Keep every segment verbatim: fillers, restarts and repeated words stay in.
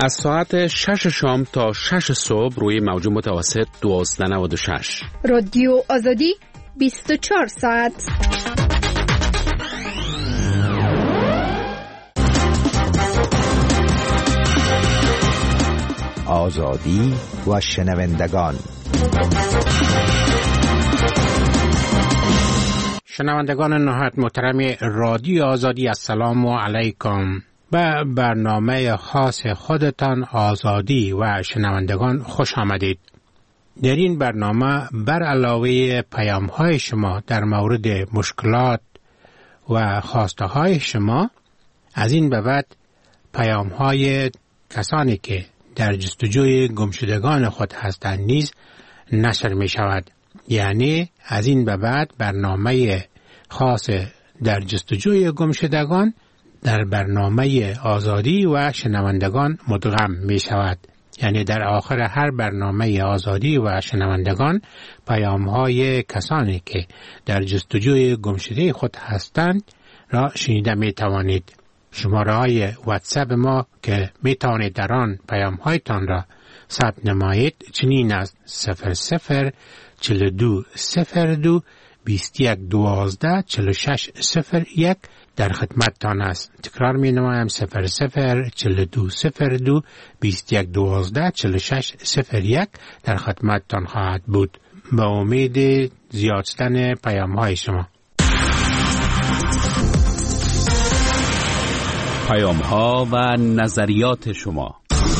از ساعت شش شام تا شش صبح روی موج متوسط دویست و نود و شش. رادیو آزادی بیست و چهار ساعت. آزادی و شنوندگان. شنوندگان نهایت محترم رادیو آزادی، السلام علیکم. به برنامه خاص خودتان آزادی و شنوندگان خوش آمدید. در این برنامه بر علاوه پیام های شما در مورد مشکلات و خواسته های شما، از این به بعد پیام های کسانی که در جستجوی گمشدگان خود هستند نیز نشر می شود. یعنی از این به بعد برنامه خاص در جستجوی گمشدگان در برنامه آزادی و شنوندگان مدغم می شود. یعنی در آخر هر برنامه آزادی و شنوندگان پیام های کسانی که در جستجوی گمشده خود هستند را شنیده می توانید. شماره های واتساپ ما که می توانید در آن پیام هایتان را ثبت نمایید چنین است: صفر صفر چهل و دو صفر دو بیست و یک دوازده چهل و شش صفر یک در خدمتتان است. تکرار می نمایم: صفر صفر چهل و دو صفر دو بیست و یک دوازده چهل و شش صفر یک در خدمتتان خواهد بود. به امید زیاد شدن پیام های شما. پیام ها و نظریات شما.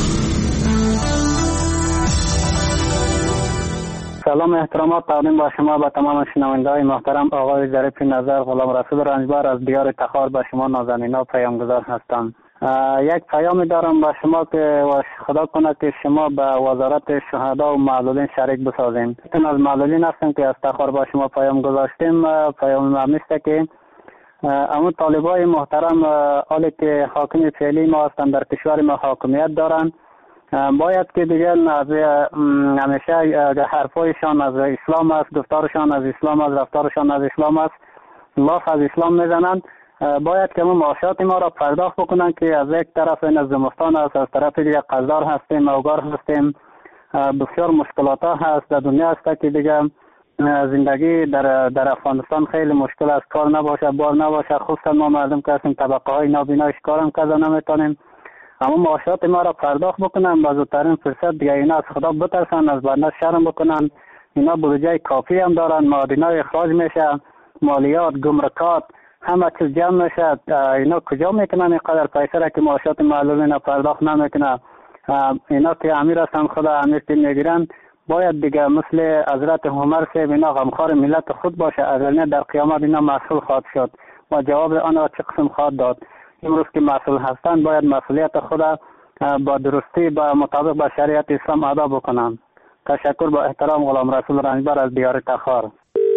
سلام احترامات تقدیم با شما به تمام شنونده‌های محترم. آقای ظریف نظر غلام رسول رنجبر از دیار تخار به شما نازنینا پیامگذار هستم. یک پیامی دارم به شما که خدا کنه که شما به وزارت شهدا و معلولین شریک بسازین. تون از معلولین هستیم که از تخار با شما پیام گذاشتیم. پیام ما میسته که اما طالبای محترم حالی که حاکم فعلی ما هستند در کشور ما حاکمیت دارن، باید که دیگه از همیشه حرفایشان از اسلام است، گفتارشان از اسلام است، رفتارشان از اسلام است، لاف از اسلام میزنند. باید که ما معاشات ما را پرداخت بکنن که از یک طرف این از زمستان است، از طرف دیگه قزدار هستیم، اوگار هستیم، بسیار مشکلات ها هست در دنیا است که دیگه زندگی در در افغانستان خیلی مشکل است. کار نباشه، بار نباشه، خصوصا ما مردم که هستیم طبقه های نابینایش کارم کذا نمیتونیم. اما معاشات ما را پرداخت بکنن با زودترین فرصت دیگه. اینا از خدا بترسن، از بنده شرم بکنن. اینا بودجه کافی هم دارن، معادنای اخراج میشه، مالیات، گمرکات، همه چیز جمع میشه. اینا کجا میکنن اینقدر پیسه را که معاشات معلولین پرداخت نمیکنه؟ اینا که امیر هستن، خدا امیر که میگیرن، باید دیگه مثل حضرت عمر صاحب اینا غمخوار ملت خود باشه. اگر در قیامت اینا مسئول خواهد شد و جواب آن را چه قسم خواهد داد. امروز که مسئول هستند باید مسئولیت خود با درستی با مطابق با شریعت اسلام ادا بکنند. تشکر. با احترام غلام رسول رنجبر از دیار تخار.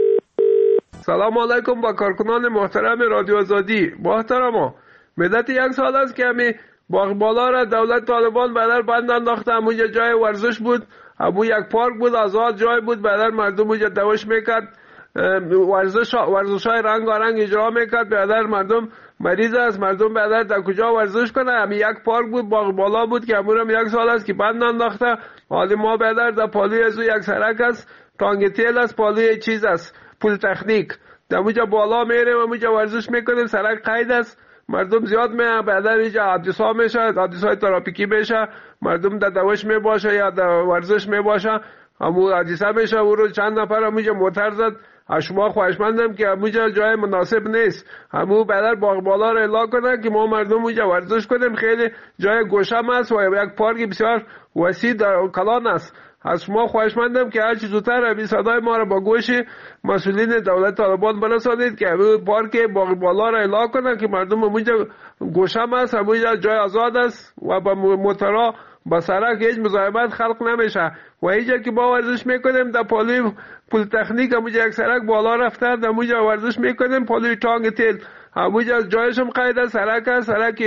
سلام علیکم با کارکنان محترم رادیو آزادی. محترما، مدت یک سال است که همی باغبالا را دولت طالبان بدر بند انداخته. همونجا جای ورزش بود، همون یک پارک بود، آزاد جای بود، بدر مردم اونجا دوش میکرد، ورزش ورزش های رنگارنگ اجرا میکرد. بدر مردم مریض است، مردم بدر در کجا ورزش کنه؟ همین یک پارک بود، باغ بالا بود که همون یک سال است که بند انداخته. حالی ما بدر در پالوی از یک سرک است، تانگ تیل است، پالوی چیز است، پول تکنیک. در اونجا بالا میریم، اونجا ورزش میکنیم، سرک قید است، مردم زیاد میان. بعدا اینجا حادثه میشه، حادثه ترافیکی میشه، مردم در دوش میباشه یا در ورزش میباشه، همون حادثه میشه. او رو چند نفر همونجا موتر زد. شما خواهشمندم که همونجا جای مناسب نیست، همون بدر باغ بالا رو اعلام کنن که ما مردم اونجا ورزش کنیم. خیلی جای گوشم است و یک پارک بسیار وسیع در کلان است. از شما خواهشمندم که هر چی زودتر همین صدای ما را با گوش مسئولین دولت طالبان برسانید که همون پارک باغ بالا را اعلام کنن که مردم اونجا گوشم است، همونجا جای آزاد است و با موترها با سرک هیچ مزاحمت خلق نمیشه. و اینجا که با ورزش میکنیم در پالوی پول تکنیک همونجا یک سرک بالا رفته، در همونجا ورزش میکنیم. پالوی تانگ تیل همونجا جایشم قید است، سرک است، سرک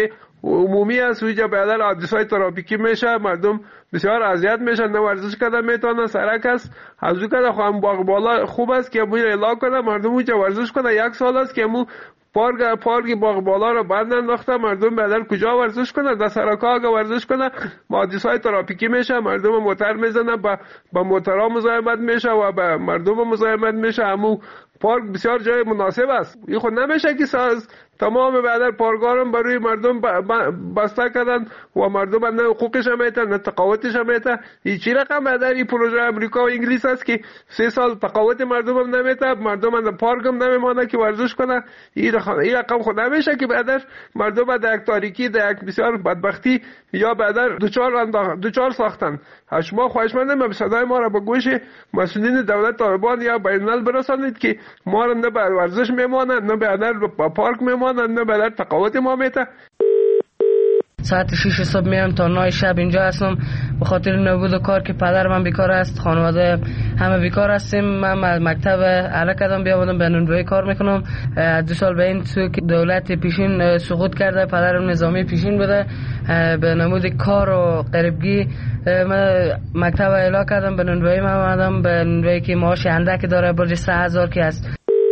عمومی است ویجا بدل حادثه‌های ترافیکی میشه، مردم بسیار اذیت میشن، نه ورزش کردن میتونن، سرک است از او کده خواهم باغ بالا خوب است که موی اعلام کنه مردم ویجا ورزش کنه. یک سال است که مو پارک پارک باغ بالا رو بند انداخته، مردم بدل کجا ورزش کنه؟ در سرک‌ها اگه ورزش کنه حادثه‌های ترافیکی میشه، مردم موتر میزنه، با با موترها مزاحمت میشه و با مردم مزاحمت میشه. همو پارک بسیار جای مناسب است. این خود نمیشه که ساز تمام بعد پارکارم برای مردم بسته کردن و مردم نه حقوقش میتن نه تقاوتش میتن. این چی رقم بعد این پروژه امریکا و انگلیس است که سه سال تقاوت مردم هم نمیتن، مردم هم پارک هم نمیمانه که ورزش کنه. این رقم این رقم خود نمیشه که بعد مردم در یک تاریکی در یک بسیار بدبختی یا بعد دوچار انداخت دوچار ساختن. شما خواهشمندم صدای ما را به گوش مسئولین دولت طالبان یا بین الملل برسانید که ما را نه به ورزش میمانند نه به پارک میمانند نه به تقاوت ما میته. ساعت شش صبح میام تا نه شب اینجا هستم به خاطر نبود کار که پدر من بیکار است، خانواده همه بیکار هستیم. من مکتب اعلی کردم بیاوردم به نونوایی کار میکنم. دو سال به این سو که دولت پیشین سقوط کرده، پدرم نظامی پیشین بوده، به نمود کار و غریبگی من مکتب اعلی کردم به نونوایی. من آمدم به نونوایی که معاش اندک داره، برج سه هزار که است.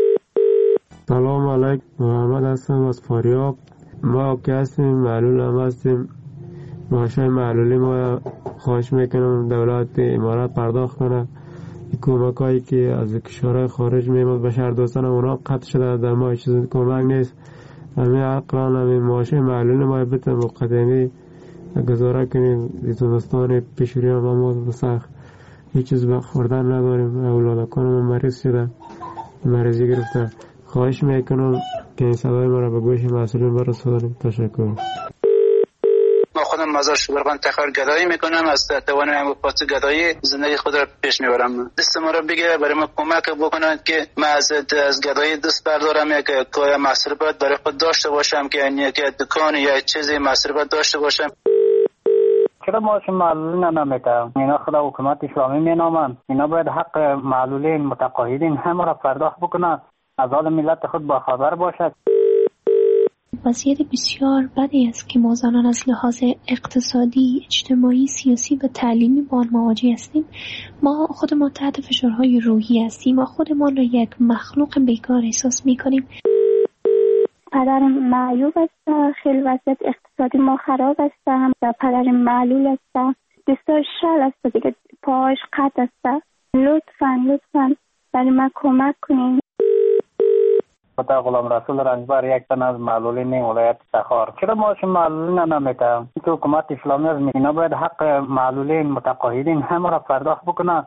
سلام علیکم، محمد هستم از فاریاب. ما که هستیم معلول هم هستیم، معاشای معلولی ما خواهش میکنم دولت امارات پرداخت کنه. کمک هایی که از کشورهای خارج میمد به شهر دوستان اونا قطع شده، در ما چیز کمک نیست. همین عقلان همین معاشای معلولی ما بتن مقدمی گذاره کنیم. زمستان پیشوری هم ما بسخ هیچ چیز بخوردن نداریم، اولادکان ما مریض شده، مریضی گرفته. خواهش میکنم که این صدای ما را به گوش مسئولین برسانید. تشکر. ما خودم مزار شبرغان تخار گدایی میکنم، از توان هم پاس گدایی زندگی خود را پیش میبرم. دست ما را بگیره برای ما کمک بکنند که من از از گدایی دست بردارم، یک کار مصرفات برای خود داشته باشم، که یعنی که دکان یا چیزی مصرفات داشته باشم. چرا معاش معلولین نمیتن؟ اینا خدا حکومت اسلامی مینامند. اینا باید حق معلولین متقاعدین همه را پرداخت بکنند، از حال ملت خود با خبر باشد. وضعیت بسیار بدی است که ما زنان از لحاظ اقتصادی، اجتماعی، سیاسی و تعلیمی با آن مواجه هستیم. ما خودمان تحت فشارهای روحی هستیم. ما خودمان را یک مخلوق بیکار احساس می‌کنیم. پدرم معیوب است، خیلی وضعیت اقتصادی ما خراب است. هم پدرم معلول است، دستاش شل است، دیگه پاش قطع است. لطفاً لطفاً برای من کمک کنین. خدا غلام رسول رنجبر یک تن از معلولین ولایت تخار. چرا معاش معلولین نمیتن؟ که حکومت اسلامی از اینا باید حق معلولین متقاعدین همه را پرداخت بکنن.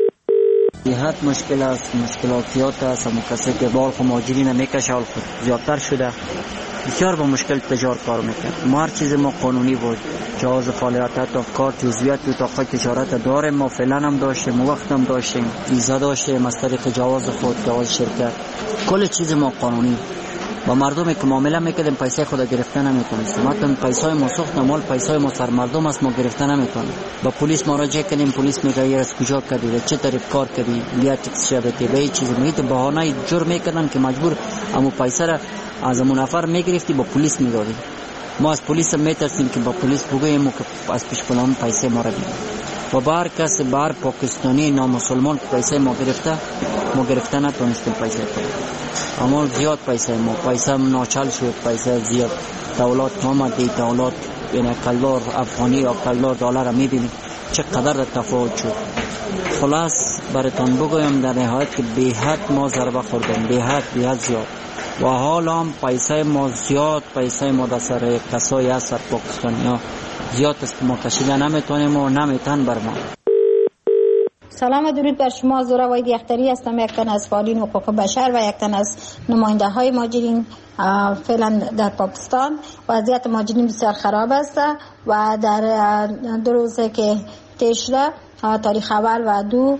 جهت مشکل است، مشکلاتیات است. همون کسی که بال خو ماجری نمیکشه حال خود زیادتر شده، بسیار با مشکل تجار کار میکنه. ما هر چیز ما قانونی بود، جواز فعالیت تا کار، جزویت تو اتاق تجارت داریم. ما فعلا هم داشتیم، وقت هم داشتیم، ویزا داشتیم از طریق جواز خود، جواز شرکت، کل چیز ما قانونی. با مردمی که معامله میکردیم پیسه خود گرفتن نمیتونستیم. حتی پیسای ما سوختن، مال پیسای ما سر مردم است، ما گرفتن نمیتونیم. با پلیس مراجعه کردیم، پلیس میگه یه از کجا کردی، چه طریق کار کردی، بیا تکس شبتی به هیچ چیز میت بهانه جور میکردن که مجبور امو پیسه را از امو نفر میگرفتی با پلیس میدادی. ما از پلیس میترسیم که با پلیس بگوییم که از پیش پلان پیسه ما را بگیر. و بار کس بار پاکستانی نامسلمان پیسه ما گرفته، ما گرفته نتونستیم پیسه کنیم. اما زیاد پیسه ما پیسه ناچل شد، پیسه زیاد. دولت آمدی، دولت یعنی کلار افغانی یا کلار دلار را میبینید چقدر تفاوت شد. خلاص براتون بگویم در نهایت که به حد ما ضربه خوردیم، به حد به حد زیاد. و حالا هم پیسه ما زیاد، پیسه ما در سر کسایی هست سر پاکستانی ها زیاد است، ما کشیده نمیتونیم و نمیتن بر ما. سلام و درود بر شما. زورا واید یختری هستم، یک تن از فعالین حقوق بشر و یک تن از نماینده های مهاجرین فعلا در پاکستان. وضعیت مهاجرین بسیار خراب است و در دو روزه که تشده تاریخ اول و دو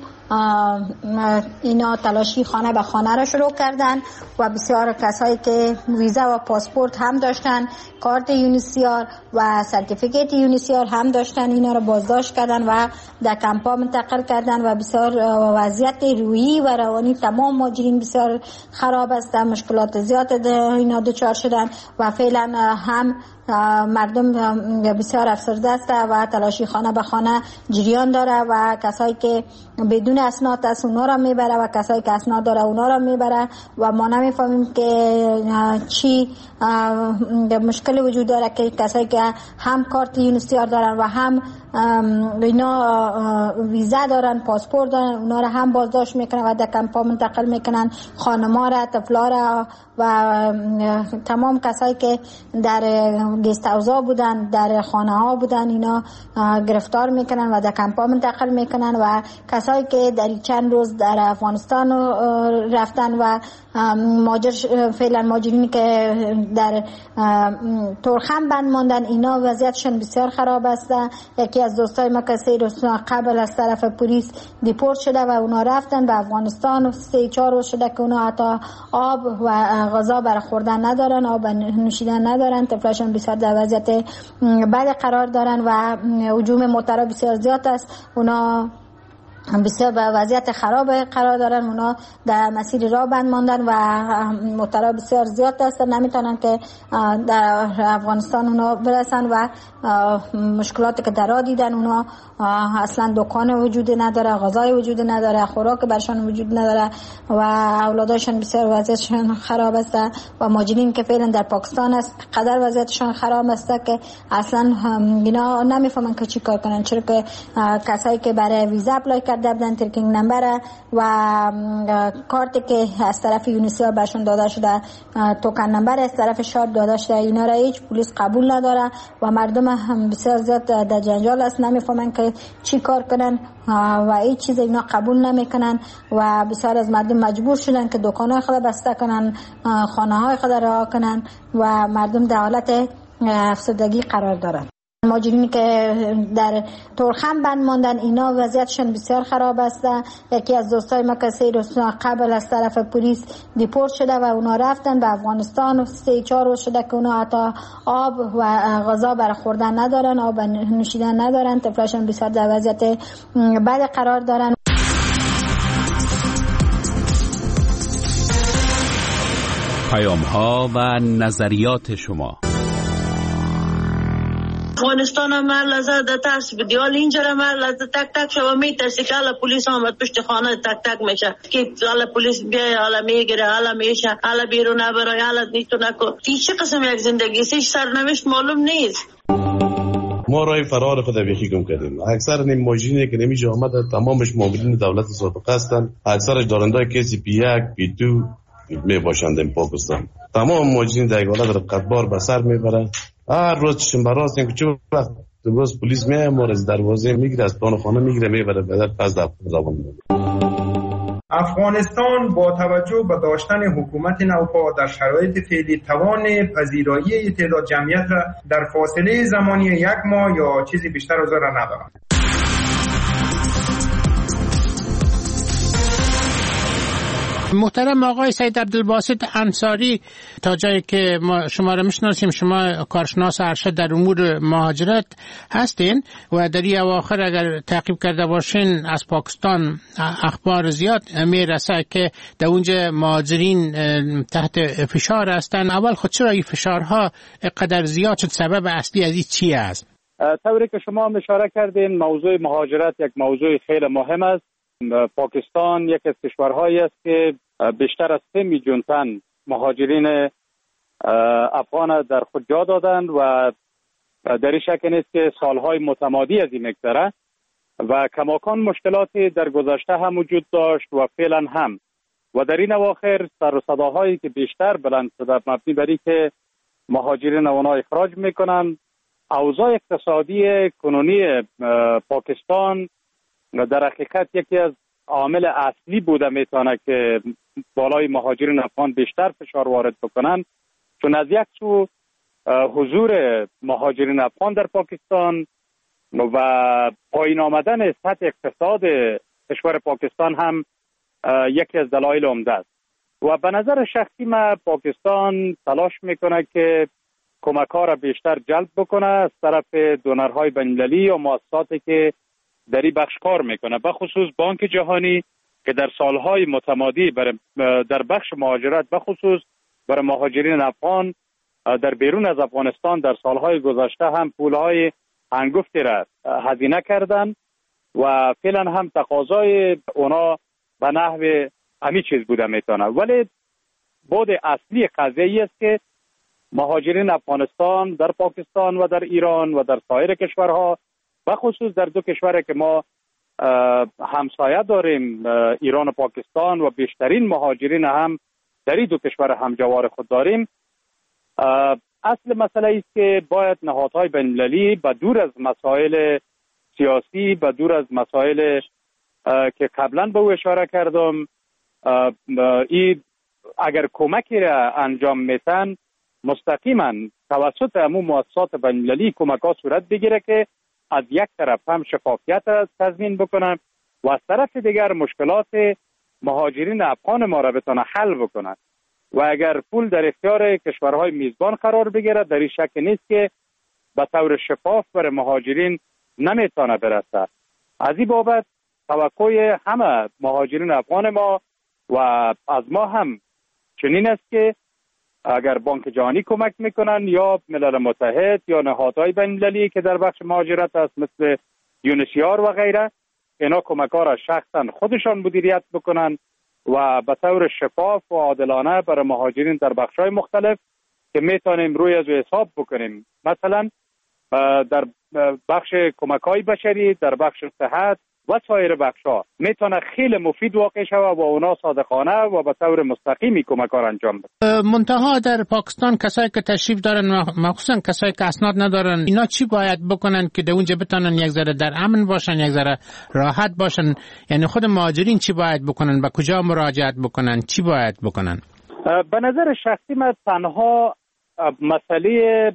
اینا تلاشی خانه به خانه را شروع کردن و بسیار کسایی که ویزا و پاسپورت هم داشتن، کارت یونیسیار و سرتیفیکیت یونیسیار هم داشتن، اینا را بازداشت کردن و در کمپا منتقل کردن و بسیار وضعیت روحی و روانی تمام مهاجرین بسیار خراب است. مشکلات زیاد اینا دچار شدن و فعلا هم مردم بسیار افسرده است و تلاشی خانه به خانه جریان داره و کسایی که بدون اسناد است اونا را میبره و کسایی که اسناد داره اونا را میبره و ما نمیفهمیم که چی مشکل وجود داره که کسایی که هم کارت یونیسیار دارن و هم اینا ویزا دارن، پاسپورت دارن، اونا را هم بازداشت میکنن و در کمپا منتقل میکنن، خانما را، طفلا را و تمام کسایی که در گست هاوس‌ها بودن، در خانه ها بودن، اینا گرفتار میکنن و در کمپا منتقل میکنن و کسایی که در چند روز در افغانستان رفتن و ماجر فعلا ماجرینی که در تورخم بند ماندن، اینا وضعیتشون بسیار خراب است. یکی از دوستای ما که سه روز قبل از طرف پلیس دیپورت شده و اونا رفتن به افغانستان، سه چهار روز شده که اونا حتی آب و غذا برای خوردن ندارن، آب نوشیدن ندارن، طفلاشون بسیار در وضعیت بد قرار دارن و هجوم موترها بسیار زیاد است. اونا بسیار به وضعیت خراب قرار دارن، اونا در مسیر راه بند ماندن و موترها بسیار زیاد است، نمیتونن که در افغانستان اونا برسن و مشکلاتی که در راه دیدن، اونا اصلا دکان وجود نداره، غذای وجود نداره، خوراک برشان وجود نداره و اولاداشون بسیار وضعیتشون خراب است و ماجرین که فعلا در پاکستان است قدر وضعیتشون خراب است که اصلا اینا نمیفهمن که چی کار کنن، چرا که کسایی که برای ویزا اپلای کرده بودن، ترکینگ نمبر و کارتی که از طرف یونیسیار برشون داده شده، توکن نمبر از طرف شاد داده شده، اینا را هیچ پلیس قبول نداره و مردم هم بسیار زیاد در جنجال است، نمیفهمن که چی کار کنن و هیچ چیز اینا قبول نمیکنن و بسیار از مردم مجبور شدن که دکان‌های خود بسته کنن، خانه‌های خود رها کنن و مردم در حالت افسردگی قرار دارن. ماجرینی که در تورخم بند ماندن، اینا وضعیتشون بسیار خراب است. یکی از دوستای ما که سه روز قبل از طرف پلیس دیپورت شده و اونا رفتن به افغانستان، سه چهار روز شده که اونا حتی آب و غذا برای خوردن ندارن، آب نوشیدن ندارن، طفلاشون بسیار در وضعیت بد قرار دارن. پیام ها و نظریات شما. افغانستان هم لحظه در ترس بدی، حال اینجا هم لحظه تک تک شما میترسی که حالا پلیس آمد پشت خانه تک تک میشه که حالا پلیس بیای، حالا میگیره، حالا میشه، حالا بیرون نبرای، حالا نیتو نکن. این چه قسم یک زندگی است؟ هیچ سرنوشت معلوم نیست. ما رای فرار خود بیخی گم کردیم. اکثر نیم ماجینی که نمیشه آمده تمامش معاملین دولت سابقه هستند، اکثرش دارندای کسی پی یک پی دو می باشند در پاکستان. تمام ماجین در حالت رقتبار به سر میبرن. هر روز چشم براست این که چه وقت روز پلیس میاد ما از دروازه میگیره، از پان خانه میگیره میبره به در پس در زبان میبره. افغانستان با توجه به داشتن حکومت نوپا در شرایط فعلی توان پذیرایی تعداد جمعیت را در فاصله زمانی یک ماه یا چیزی بیشتر از آن را ندارد. محترم آقای سید عبدالباسط انصاری، تا جایی که ما شما را میشناسیم شما کارشناس ارشد در امور مهاجرت هستین و در این اواخر اگر تعقیب کرده باشین از پاکستان اخبار زیاد میرسه که در اونجا مهاجرین تحت فشار هستن. اول خود چرا این فشارها قدر زیاد شد؟ سبب اصلی از این چی است؟ طوری که شما هم اشاره کردین موضوع مهاجرت یک موضوع خیلی مهم است. پاکستان یک از کشورهایی است که بیشتر از سه میلیون تن مهاجرین افغان در خود جا دادند و در این شک نیست که سالهای متمادی از این مگذره و کماکان مشکلاتی در گذشته هم وجود داشت و فعلا هم و در این اواخر سر و صداهایی که بیشتر بلند شده مبنی بر اینکه مهاجرین اونا اخراج میکنن. اوضاع اقتصادی کنونی پاکستان در حقیقت یکی از عامل اصلی بوده میتونه که بالای مهاجرین افغان بیشتر فشار وارد بکنن، چون از یک سو حضور مهاجرین افغان در پاکستان و پایین آمدن سطح اقتصاد کشور پاکستان هم یکی از دلایل عمده است و به نظر شخصی من پاکستان تلاش میکنه که کمک‌ها را بیشتر جلب بکنه از طرف دونرهای بین‌المللی و مؤسساتی که در این بخش کار میکنه، به خصوص بانک جهانی که در سالهای متمادی در بخش مهاجرت به خصوص برای مهاجرین افغان در بیرون از افغانستان در سالهای گذشته هم پولهای هنگفتی را هزینه کردن و فعلا هم تقاضای اونا به نحو همین چیز بوده میتونه. ولی بود اصلی قضیه است که مهاجرین افغانستان در پاکستان و در ایران و در سایر کشورها، و خصوص در دو کشوری که ما همسایه داریم، ایران و پاکستان، و بیشترین مهاجرین هم در این دو کشور همجوار خود داریم، اصل مسئله است که باید نهادهای بین‌المللی به دور از مسائل سیاسی، به دور از مسائل که قبلا به او اشاره کردم، این اگر کمکی را انجام میتن مستقیما توسط همون مؤسسات بین‌المللی کمک ها صورت بگیره که از یک طرف هم شفافیت را تضمین بکنن و از طرف دیگر مشکلات مهاجرین افغان ما را بتونه حل بکنن. و اگر پول در اختیار کشورهای میزبان قرار بگیره، در این شک نیست که به طور شفاف بر مهاجرین نمیتونه برسه. از این بابت توقع همه مهاجرین افغان ما و از ما هم چنین است که اگر بانک جهانی کمک میکنن یا ملل متحد یا نهادهای بین‌المللی که در بخش مهاجرت است مثل یونیسیار و غیره، اینا کمک ها را شخصا خودشان مدیریت بکنن و به طور شفاف و عادلانه برای مهاجرین در بخش‌های مختلف که میتونیم روی از حساب بکنیم. مثلا در بخش کمک‌های بشری، در بخش صحت و سایر بخش‌ها میتونه خیلی مفید واقع شود و اونا صادقانه و به طور مستقیمی کمک ها انجام بده. منتها در پاکستان کسایی که تشریف دارن، مخصوصا کسایی که اسناد ندارن، اینا چی باید بکنن که در اونجا بتونن یک ذره در امن باشن، یک ذره راحت باشن؟ یعنی خود مهاجرین چی باید بکنن؟ به کجا مراجعت بکنن؟ چی باید بکنن؟ به نظر شخصی من تنها مسئله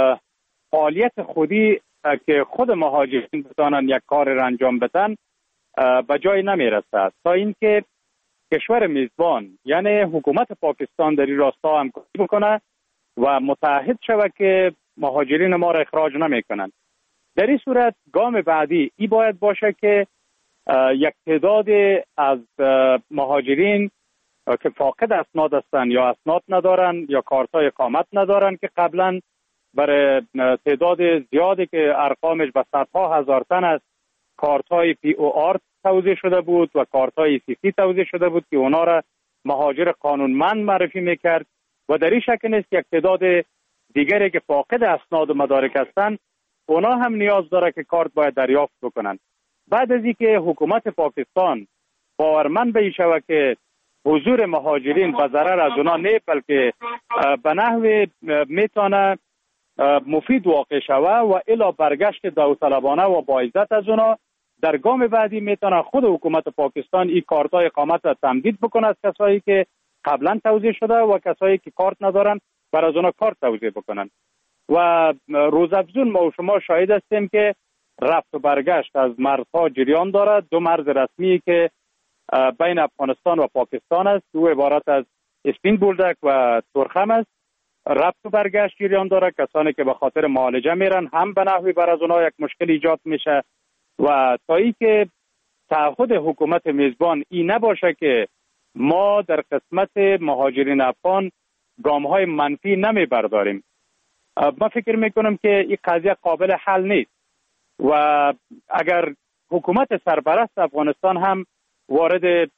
فعالیت خودی که خود مهاجرین بتانن یک کار را انجام بدن به جای نمیرسد تا اینکه کشور میزبان یعنی حکومت پاکستان در این راستا همکاری بکنه و متعهد شود که مهاجرین ما را اخراج نمیکنن. در این صورت گام بعدی ای باید باشه که یک تعداد از مهاجرین که فاقد اسناد هستند یا اسناد ندارن یا کارتای اقامت ندارن که قبلا برای تعداد زیادی که ارقامش به صدها هزار تن است کارت‌های پی او آر توزیع شده بود و کارت‌های سی سی توزیع شده بود که اونا را مهاجر قانونمند معرفی میکرد و در این شک نیست یک تعداد دیگری که فاقد اسناد و مدارک هستند اونا هم نیاز داره که کارت باید دریافت بکنن. بعد از اینکه حکومت پاکستان باورمند به این شود که حضور مهاجرین به ضرر از اونا نه بلکه به نحو میتونه مفید واقع شوه و الا برگشت داوطلبانه و با عزت از اونا، در گام بعدی میتونه خود حکومت پاکستان این کارتای اقامت را تمدید بکنه از کسایی که قبلا توزیع شده و کسایی که کارت ندارن بر از اونا کارت توزیع بکنن. و روزافزون ما و شما شاهد هستیم که رفت و برگشت از مرزها جریان دارد. دو مرز رسمی که بین افغانستان و پاکستان است، دو عبارت از اسپین بولدک و ترخم است، رفت و برگشت جریان داره. کسانی که به خاطر معالجه میرن هم به نحوی بر از اونها یک مشکل ایجاد میشه و تا ای که تعهد حکومت میزبان این نباشه که ما در قسمت مهاجرین افغان گام های منفی نمی برداریم، ما فکر میکنم که این قضیه قابل حل نیست و اگر حکومت سرپرست افغانستان هم وارد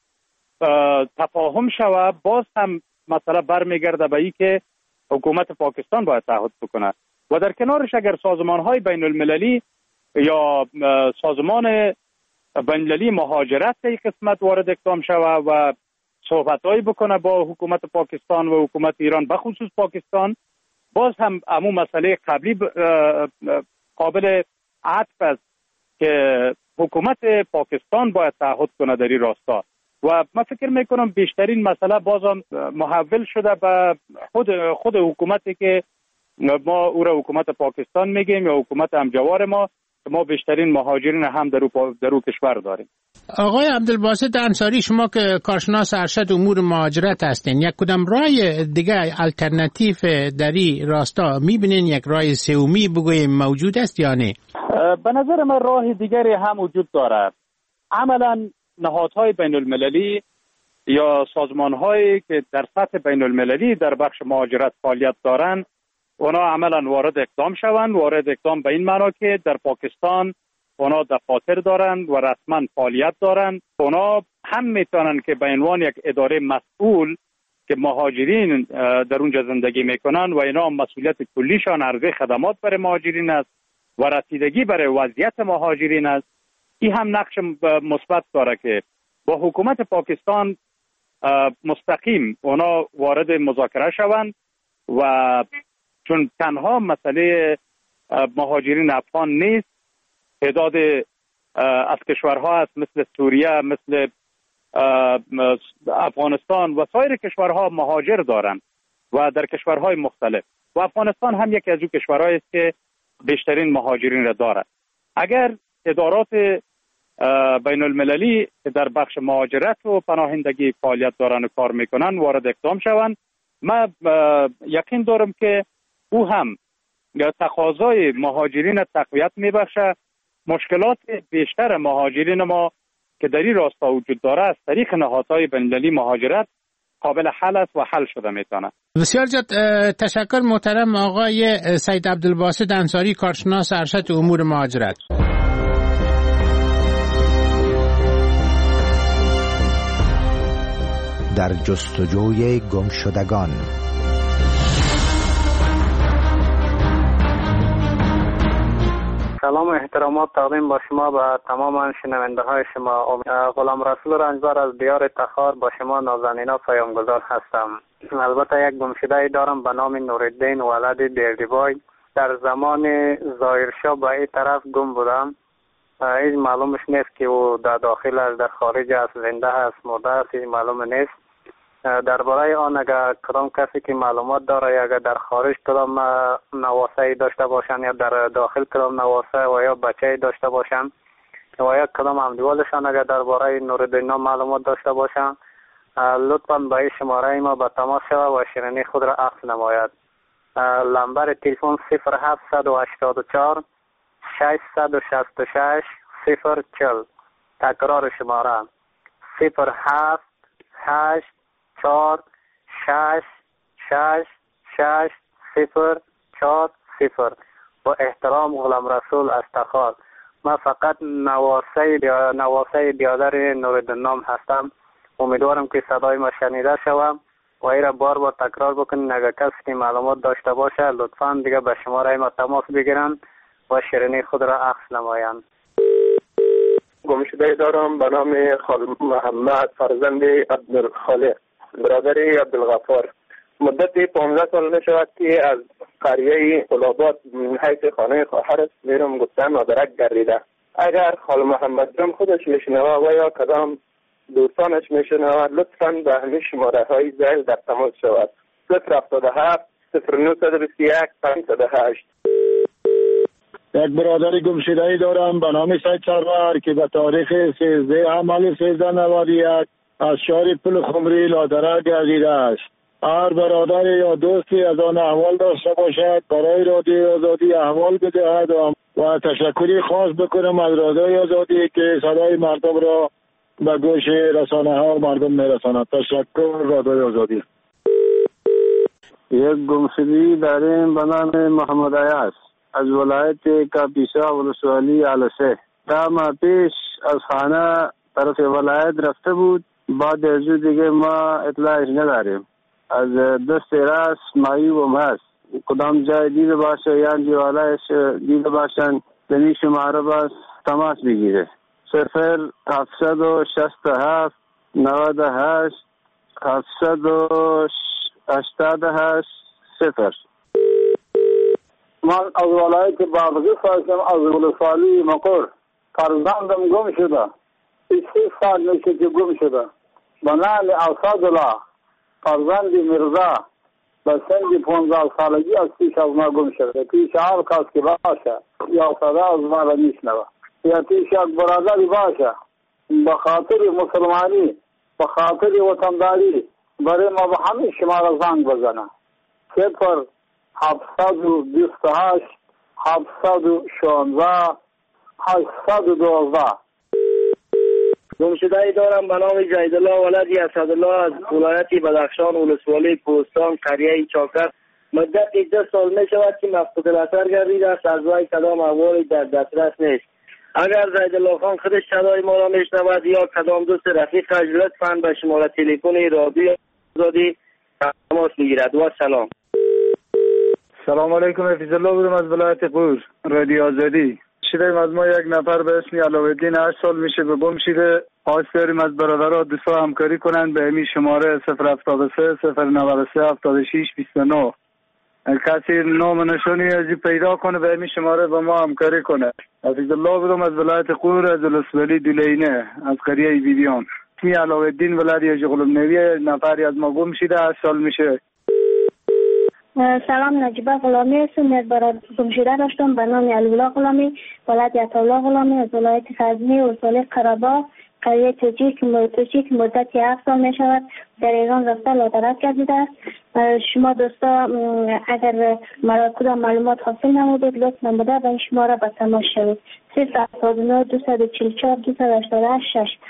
تفاهم شود باز هم مسئله برمیگرده به این که حکومت پاکستان باید تعهد بکنه و در کنارش اگر سازمان های بین المللی یا سازمان بین المللی مهاجرت این قسمت وارد اقدام شود و صحبت هایی بکنه با حکومت پاکستان و حکومت ایران به خصوص پاکستان، باز هم همون مسئله قبلی قابل عطف است که حکومت پاکستان باید تعهد کنه در این راستا و من فکر میکنم بیشترین مسئله بازم محول شده به خود خود حکومتی که ما او را حکومت پاکستان میگیم یا حکومت همجوار ما، ما بیشترین مهاجرین هم در او در او کشور داریم. آقای عبدالباسط انصاری، شما که کارشناس ارشد امور مهاجرت هستین، یک کدام راه دیگه الटरनेटिव در این راستا میبینین؟ یک راه سومی بگویم موجود است یا نه؟ به نظر من راه دیگری هم وجود داره. عملاً نهادهای بین المللی یا سازمانهایی که در سطح بین المللی در بخش مهاجرت فعالیت دارند اونا عملا وارد اقدام شوند. وارد اقدام به این معنا که در پاکستان اونا دفاتر دارند و رسما فعالیت دارند. اونا هم میتونن که به عنوان یک اداره مسئول که مهاجرین در اونجا زندگی میکنن و اینا مسئولیت کلیشان عرضه خدمات برای مهاجرین است و رسیدگی برای وضعیت مهاجرین است. این هم نقش مثبت داره که با حکومت پاکستان مستقیم اونا وارد مذاکره شوند و چون تنها مسئله مهاجرین افغان نیست، تعداد از کشورها هست مثل سوریه، مثل افغانستان و سایر کشورها مهاجر دارند و در کشورهای مختلف و افغانستان هم یکی از اون کشورهایی است که بیشترین مهاجرین را دارد. اگر ادارات بین المللی که در بخش مهاجرت و پناهندگی فعالیت دارن و کار میکنن وارد اقدام شوند، من یقین دارم که او هم تقاضای مهاجرین تقویت میبخشه. مشکلات بیشتر مهاجرین ما که در این راستا وجود داره از طریق نهادهای بین المللی مهاجرت قابل حل است و حل شده میتونه. بسیار زیاد تشکر محترم آقای سید عبدالباسط انصاری، کارشناس ارشد امور مهاجرت. در جستجوی گمشدگان. سلام و احترامات تقدیم با شما و تمام شنونده های شما. غلام رسول رنجبر از دیار تخار با شما نازنینا پیامگذار هستم. البته یک گمشده دارم به نام نورالدین ولد بیردیبای. در زمان ظاهرشاه به این طرف گم بودم. هیچ معلومش نیست که او در داخل است، در خارج است، زنده است، مرده است، هیچ معلوم نیست. درباره آن اگر کدام کسی که معلومات داره یا اگر در خارج کدام نواسه داشته باشن یا در داخل کدام نواسه و یا بچه داشته باشن و یا کدام همدیوالشان اگر درباره نورالدین معلومات داشته باشن، لطفاً به این شماره ما به تماس شود و شیرینی خود را عکس نماید. نمبر تلفن صفر هفت هشت چهار ششصد و شصت و شش صفر چهل. تکرار شماره صفر هفت هشت چهار شش شش شش صفر چهار صفر. با احترام غلام رسول از تخار. من فقط نواسه بیا... نواسه بیادر نورالدین نام هستم. امیدوارم که صدای ما شنیده شوم و این را بار بار تکرار بکنین. اگر کسی که معلومات داشته باشه لطفاً دیگه به شماره ما تماس بگیرن و شیرینی خود را عکس نمایند. گمشده دارم به نام خال محمد فرزند عبدالخالق برادری عبدالغفار. مدت پانزده سال می شود که از قریه قلابات حیث خانه خواهرش میرم گفتم مادرک گردیده. اگر خال محمد جان خودش میشنوه و یا کدام دوستانش میشنوه لطفاً به همین شماره های زیل در تماس شود. صفر هفتاد و هفت صفر نهصد و بیست و یک پانصد و هشت. یک برادر گمشده‌ای دارم به نام سید سرور که به تاریخ سیزده حمل سیزده نود و یک از شهر پل خمری لادره گردیده است. هر برادر یا دوستی از آن احوال داشته باشد برای رادیو آزادی احوال بدهد و تشکری خاص بکنم از رادیو آزادی که صدای مردم را به گوش رسانه ها مردم میرساند. تشکر رادیو آزادی. یک گمشدگی داریم به نام محمد عیاض از ولایت کاپیسا ولسوالی علسه. ده ماه پیش از خانه طرف ولایت رفته بود. بعد از دیگه ما اطلاعش نداریم. از دست راست معیوب هست. کدام جای دیده باشه یا دیوالایش دیده باشن دنی شماره باز تماس بگیره. صفر هفتصد و شست و هفت نود و هشت هفتصد و هشتاد و هشت صفر. من از ولایت بادغیس هستم، از ولسوالی مقر. فرزندم گم شده. سی سال میشه که گم شده. بنال اسدالله فرزند مرزا به سن پانزده سالگی از پیش از ما گم شده. پیش هر کس که باشه یا صدا از ما را میشنوه یا پیش یک برادری باشه به خاطر مسلمانی به خاطر وطنداری برای ما به همین شماره زنگ بزنه. صفر هفتصد و بیست و هشت هفتصد و شانزده هشتصد و دوازده. گمشده‌ای دارم به نام جیدالله ولدی اسدالله از ولایت بدخشان ولسوالی کوهستان قریه چاکر مدت دو سال می شود که مفقود الاثر گردیده است، از وی کدام احوالی در دسترس نیست. اگر زیدالله خان خودش صدای ما را میشنود یا کدام دوست رفیقش لطفاً به شماره تلفن رادیو آزادی تماس بگیرد. و سلام. سلام علیکم، حفیظ الله بودم از ولایت قور، رادیو آزادی. شدیم از ما یک نفر به اسم علاءالدین هشت سال میشه به گم شده. خواست داریم از برادرها دوستا همکاری کنند به همین شماره صفر هفتاد و سه صفر نود و سه هفتاد و شش بیست و نه. کسی نام نشانی ازی پیدا کنه به همین شماره با ما همکاری کنه. حفیظ الله بودم از ولایت قور، از الاسولی دولینه، از قریه بیبیان. اسمی علاءالدین ولد یاجی غلام نوی، نفری از ما گم شده هشت سال میشه. سلام، نجیبه غلامی هستم. از برادر گم شده داشتم به نام علی‌الله غلامی، ولد عطاالله غلامی، از ولایت غزنی، ولسوالی قره‌باغ، قریه توجی که مدتی هفت سال می شود در ایران رفته لادرک گردیده است. شما دوستا اگر مرا کدام معلومات حاصل نمودید لطف نموده به این شماره به تماس شوید. صفر هفتاد و نه دویست و چهل و چهار دویست و هشتاد و هشت شش.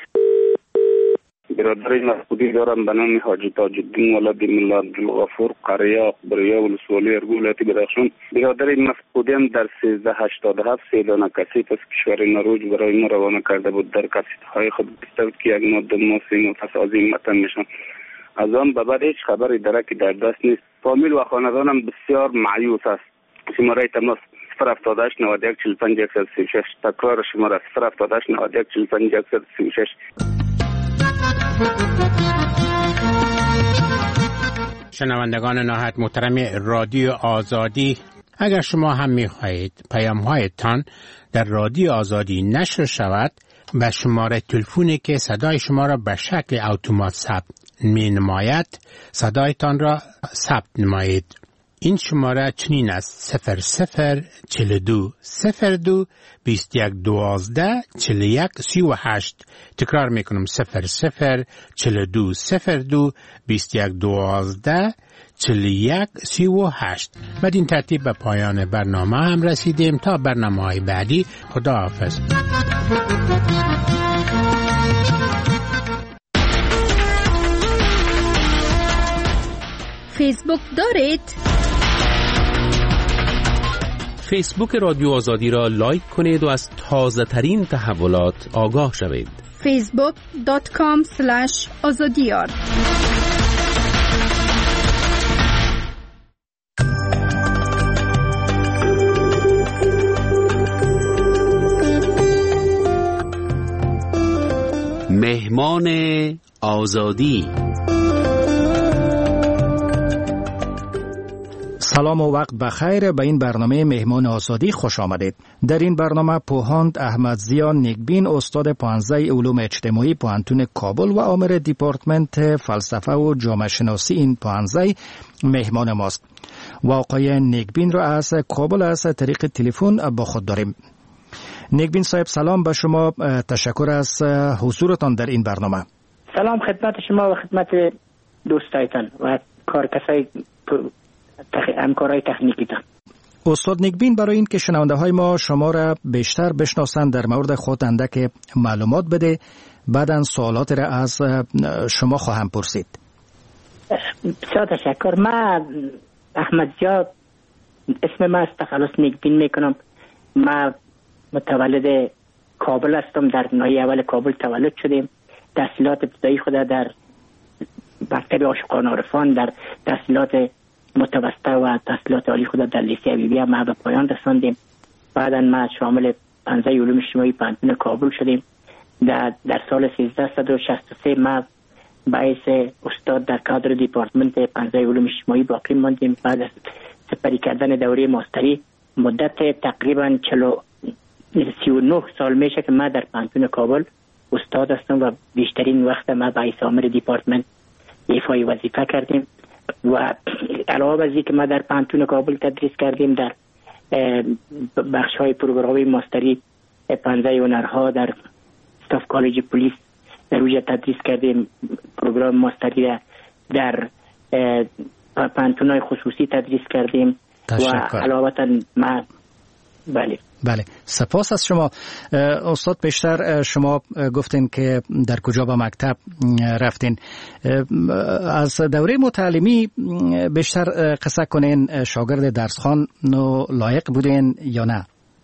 برادر مفقودی دارم به نام حاجی تاج الدین ولد ملا عبدالغفور، قریه بریا ولسوالی ارگولت بدخشان. برادر مفقودیم در سیزده هشتاد و هفت سه دانه کسیت از کشور نروژ برای ما روانه کرده بود. در کسیت های خود گفته که یک ماده ما سه پس از این متن میشن. از آن به بعد هیچ خبری درکی در دست نیست. فامیل و خاندانم بسیار مایوس است. شماره تماس صفر هفتاد و هشت نود و یک چهل و پنج صفر و سی و شش. تکرار شماره صفر هفتاد و هشت نود و یک چهل و پنج صفر و سی و شش. شنوندگان نهایت محترم رادیو آزادی، اگر شما هم می‌خواهید پیام‌هایتان در رادیو آزادی نشر شود، به شماره تلفنی که صدای شما را به شکل اتومات ثبت می‌نماید صدایتان را ثبت نمایید. این شماره چنین است: صفر صفر چهل و دو صفر دو بیست و یک دوازده چهل و یک سی و هشت. تکرار میکنم: صفر صفر چهل و دو صفر دو بیست و یک دوازده چهل و یک سی و هشت. بدین ترتیب به پایان برنامه هم رسیدیم. تا برنامه های بعدی، خداحافظ. فیسبوک دارید؟ فیسبوک رادیو آزادی را لایک کنید و از تازه ترین تحولات آگاه شوید. فیسبوک دات کام اسلش آزادیار. مهمان آزادی. سلام و وقت بخیر. به این برنامه مهمان آزادی خوش آمدید. در این برنامه پوهاند احمد ضیا نیکبین، استاد پانزده علوم اجتماعی پوهنتون کابل و آمر دیپارتمنت فلسفه و جامعه شناسی این پانزده مهمان ماست. و آقای نیکبین را از کابل از طریق تلفن با خود داریم. نیکبین صاحب سلام به شما، تشکر از حضورتان در این برنامه. سلام خدمت شما و خدمت دوستایتان و کارکسای همکارای تکنیکی تان. استاد نیکبین، برای این که شنونده های ما شما را بیشتر بشناسند در مورد خود اندک معلومات بده، بعداً سوالات را از شما خواهم پرسید. بسیار تشکر. من احمد ضیا اسم من است، تخلص نیکبین میکنم. من متولد کابل هستم، در ناحیه اول کابل تولد شدیم. تحصیلات ابتدایی خود در مکتب عاشقان عارفان، در تحصیلات متوسطه و تحصیلات عالی خود در لیسه حبیبیه ما به پایان رساندیم. بعدا ما شامل پانزده علوم اجتماعی پوهنتون کابل شدیم. در در سال سیزده و شصت و سه ما باعث استاد در کادر دیپارتمنت پانزده علوم اجتماعی باقی ماندیم. بعد از سپری کردن دوره ماستری مدت تقریبا سی و نه سال میشه که ما در پوهنتون کابل استاد هستم و بیشترین وقت ما باعث آمر دیپارتمنت ایفای وظیفه کردیم. و علاوه از اینکه ما در پوهنتون کابل تدریس کردیم، در بخش های پروگرام ماستری پانزده هنرها در استاف کالج پلیس در اوجه تدریس کردیم. پروگرام ماستری در پوهنتون های خصوصی تدریس کردیم. تشکر. و علاوه ما بله بله، سپاس از شما استاد. بیشتر شما گفتین که در کجا به مکتب رفتین. از دوره متعلمی بیشتر قصه کنین، شاگرد درسخوان نو لایق بودین یا نه؟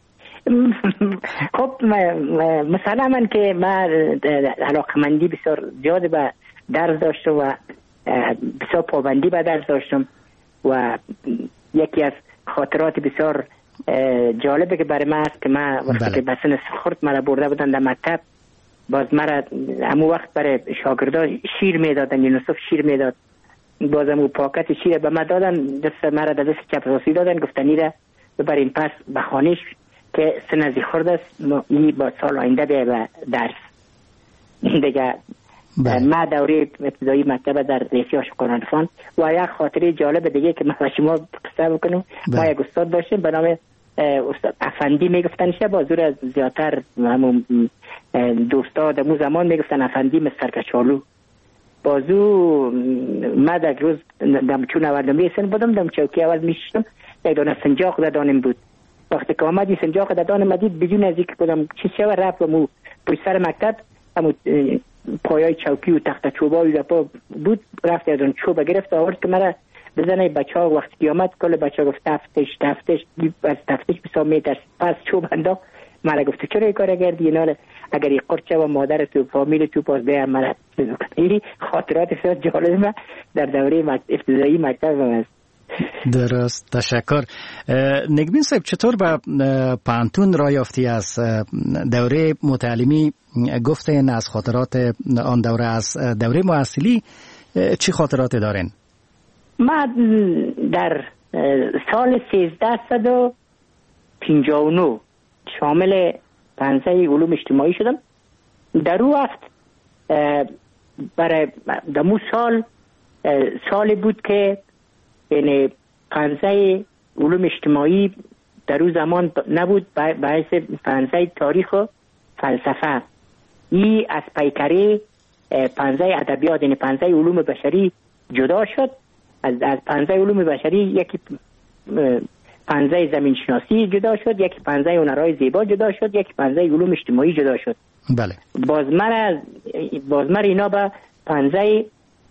خب مثلا من که من علاقمندی بسیار زیاد به درس داشتم و بسیار پابندی به درس داشتم و یکی از خاطرات بسیار جالبه که برای من است که من وقتی که به سن خرد مرا برده بودن در مکتب، باز مرا همون وقت برای شاگردا شیر میدادن، یونسف شیر میداد، باز همون پاکت شیر به من دادن، دست مرا در دست چپ راستی دادن، گفتن ایره ببرین پس به خانهش که سن از خرد است، این با سال آینده بیا به درس دیگه. من دوره ابتدایی مکتب در لیسه عاشقان فن و یک خاطره جالب دیگه که من شما قصه بکنم. ما یک استاد داشتیم به نام استاد افندی میگفتنش، با زور از زیادتر همون دوستا دمو زمان میگفتن افندی مستر کچالو. بازو من در روز دم چون آوردم میسن بودم، دم چوکی اول میشتم، یک دانه سنجاق در دانم بود. وقتی که آمدی سنجاق در دانم مدید بدون از اینکه بودم چی شو رفت و مو پشت سر مکتب همون پایای چوکی و تخت چوبایی دپا بود، رفت از اون چوب گرفت آورد که مرا بزنه. بچه ها وقتی که آمد کل بچه ها گفت تفتش تفتش از تفتش بسا میترس، پس چوب انداخت. مرا گفت چرا این کار کردی؟ اینا اگر این قرچه و مادر تو فامیل تو پاس بیا مرا این خاطرات بسیار جالب در دوره ابتدایی مکتب است. درست، تشکر. نگبین صاحب، چطور به پانتون را یافتی؟ از دوره متعلمی گفتین، از خاطرات آن دوره، از دوره محصلی چی خاطرات دارین؟ من در سال سیزده و پنجاه و نه شامل پنزه علوم اجتماعی شدم. در اون وقت برای دمو سال سالی بود که یعنی پنزه علوم اجتماعی در اون زمان نبود، باعث پنزه تاریخ و فلسفه. ای از پیکره پنزه ادبیات یعنی پنزه علوم بشری جدا شد. از از پنزه علوم بشری یکی پنزه زمین شناسی جدا شد، یکی پنزه هنرهای زیبا جدا شد، یکی پنزه علوم اجتماعی جدا شد. بله. باز من باز من اینا به پنزه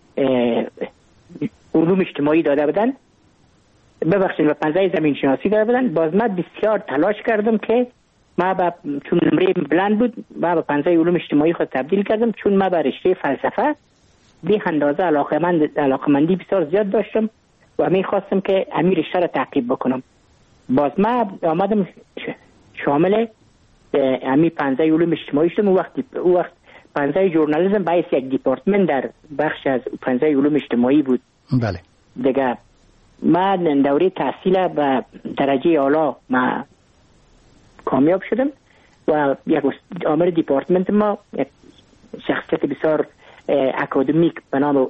علوم اجتماعی داده بودن، ببخشید به پنزه زمین شناسی داده بودن. باز من بسیار تلاش کردم که ما با چون نمره بلند بود ما به پنزه علوم اجتماعی خود تبدیل کردم، چون ما به رشته فلسفه به اندازه علاقمند علاقمندی بسیار زیاد داشتم و می خواستم که همین رشته را تعقیب بکنم. باز ما آمدم شامل همین پنزه علوم اجتماعی شدم. او وقت او وقت پنزه ژورنالیسم باعث یک دیپارتمنت در بخش از پنزه علوم اجتماعی بود. بله. دیگه من دوره تحصیل به درجه اعلی ما کامیاب شدم و یک آمر دیپارتمنت ما یک شخصیت بسیار اکادمیک به نام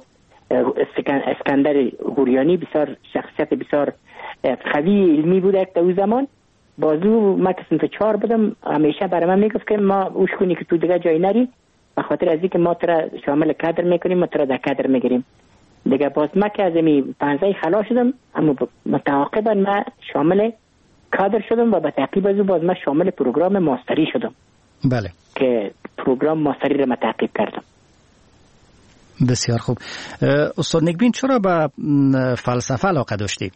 اسکندر غوریانی، بسیار شخصیت بسیار قوی علمی بود در اون زمان. بازو ما که صنف چهار بودم، همیشه برای من میگفت که ما اوش کنی که تو دیگه جای نری، به خاطر از اینکه ما ترا شامل کادر میکنیم، ما ترا در کادر میگیریم دیگه. باز ما که از این پنزه خلاص شدم، اما متعاقبا ما شامل کادر شدم و به تعقیب از باز ما شامل پروگرام ماستری شدم. بله. که پروگرام ماستری رو متعقیب کردم. بسیار خوب. استاد نگبین، چرا به فلسفه علاقه داشتی؟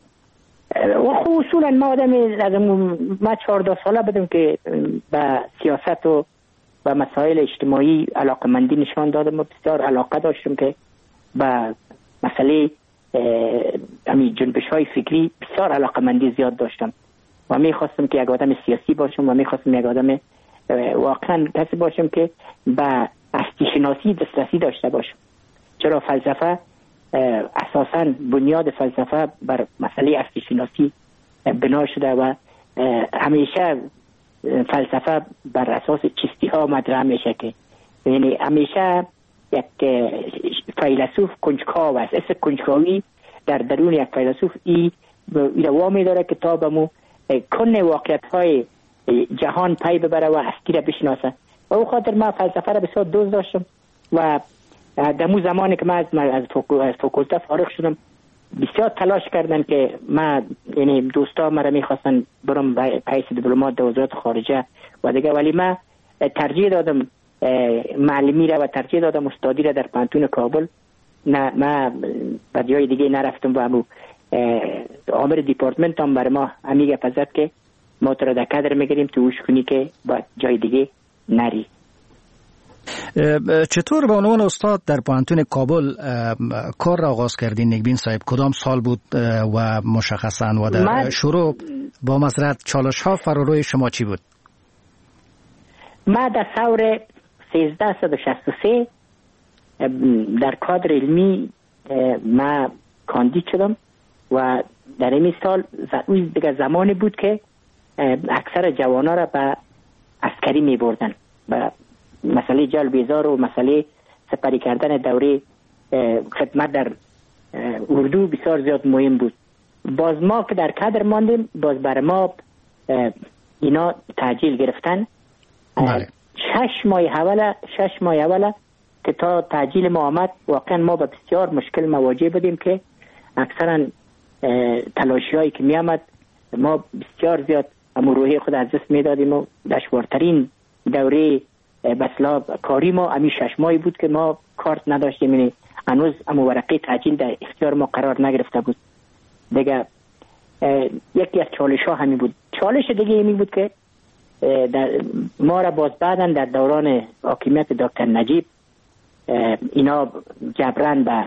خب اصولا ما آدم ما چهارده ساله بودم که به سیاست و و مسائل اجتماعی علاقه مندی نشان دادم و بسیار علاقه داشتم که به مسئله همین جنبش های فکری بسیار علاقه مندی زیاد داشتم و می خواستم که یک آدم سیاسی باشم و می خواستم یک آدم واقعا کسی باشم که به هستی شناسی دسترسی داشته باشم. چرا فلسفه اساساً بنیاد فلسفه بر مسئله هستی شناسی بنا شده و همیشه فلسفه بر اساس چیستی ها مطرح میشه که یعنی همیشه یک فیلسوف کنجکاو است. اسم کنجکاوی در درون یک فیلسوف ای وامی داره که تا بمو کن واقعیت های جهان پی ببره و هستی را بشناسه و او خاطر ما فلسفه را بسیار دوست داشتم و دمو زمانی که من از فاکولته فارغ شدم بسیار تلاش کردن که ما یعنی دوستا مرا میخواستن برم به حیث دیپلمات در وزارت خارجه و دیگه، ولی ما ترجیح دادم معلمی را و ترجیح دادم استادی را در پانتون کابل. نه ما به جای دیگه نرفتم و امو آمر دیپارتمنت هم برای ما امیگه پزد که ما تو را در کادر میگیریم تو اوش کنی که با جای دیگه نری. چطور به عنوان استاد در پانتون کابل کار را آغاز کردین نیکبین صاحب؟ کدام سال بود و مشخصاً و در شروع با مسرت چالش ها فراروی شما چی بود؟ ما در سال سیزده صد و شصت و سه در کادر علمی ما کاندید شدم و در این سال دیگه زمانی بود که اکثر جوانا را به عسکری می بردن. به مسئله جلب بیزار و مسئله سپری کردن دوره خدمت در اردو بسیار زیاد مهم بود. باز ما که در کادر ماندیم، باز بر ما اینا تعجیل گرفتن. بله. شش ماه اوله شش ماه اوله که تا تعجیل ما آمد، واقعا ما به بسیار مشکل مواجه بودیم که اکثرا تلاشی هایی که می آمد ما بسیار زیاد امو روحی خود از دست می دادیم و دشوارترین دوره بسلا کاری ما امی شش ماهی بود که ما کارت نداشتیم، یعنی هنوز امو ورقه تعجیل در اختیار ما قرار نگرفته بود. دیگه یکی از چالش ها همین بود. چالش دیگه این بود که در ما را باز بعدن در دوران حاکمیت دکتر نجیب اینا جبران به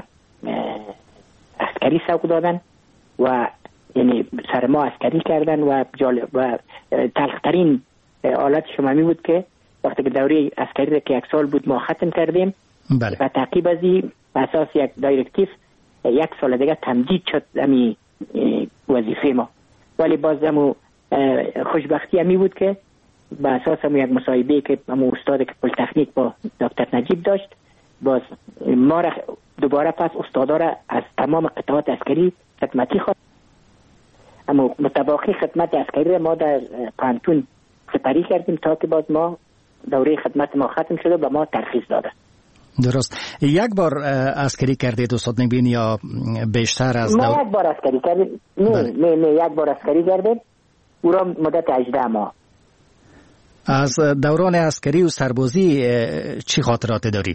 عسکری سوق دادن و یعنی سر ما عسکری کردن و جالب و تلخترین حالت شما می بود که وقتی که دوره عسکری را که یک سال بود ما ختم کردیم، بله. و تعقیب از این اساس یک دایرکتیو یک سال دیگه تمدید شد امی وظیفه ما. ولی باز همو خوشبختی همی بود که به اساس همو یک مصاحبه که همو استاد که پلیتکنیک با دکتر نجیب داشت، باز ما را دوباره پس استادا را از تمام قطعات عسکری خدمتی خواست. اما متباقی خدمت عسکری ما در پانتون سپری کردیم تا که باز ما دوره خدمت ما ختم شده و ما ترخیص داده. درست. یک بار عسکری کردید استاد نبین یا بیشتر از ما دو... یک بار عسکری کردیم. نه بله. نه نه یک بار عسکری کردیم، او را مدت هجده ماه. از دوران عسکری و سربازی چی خاطرات داری؟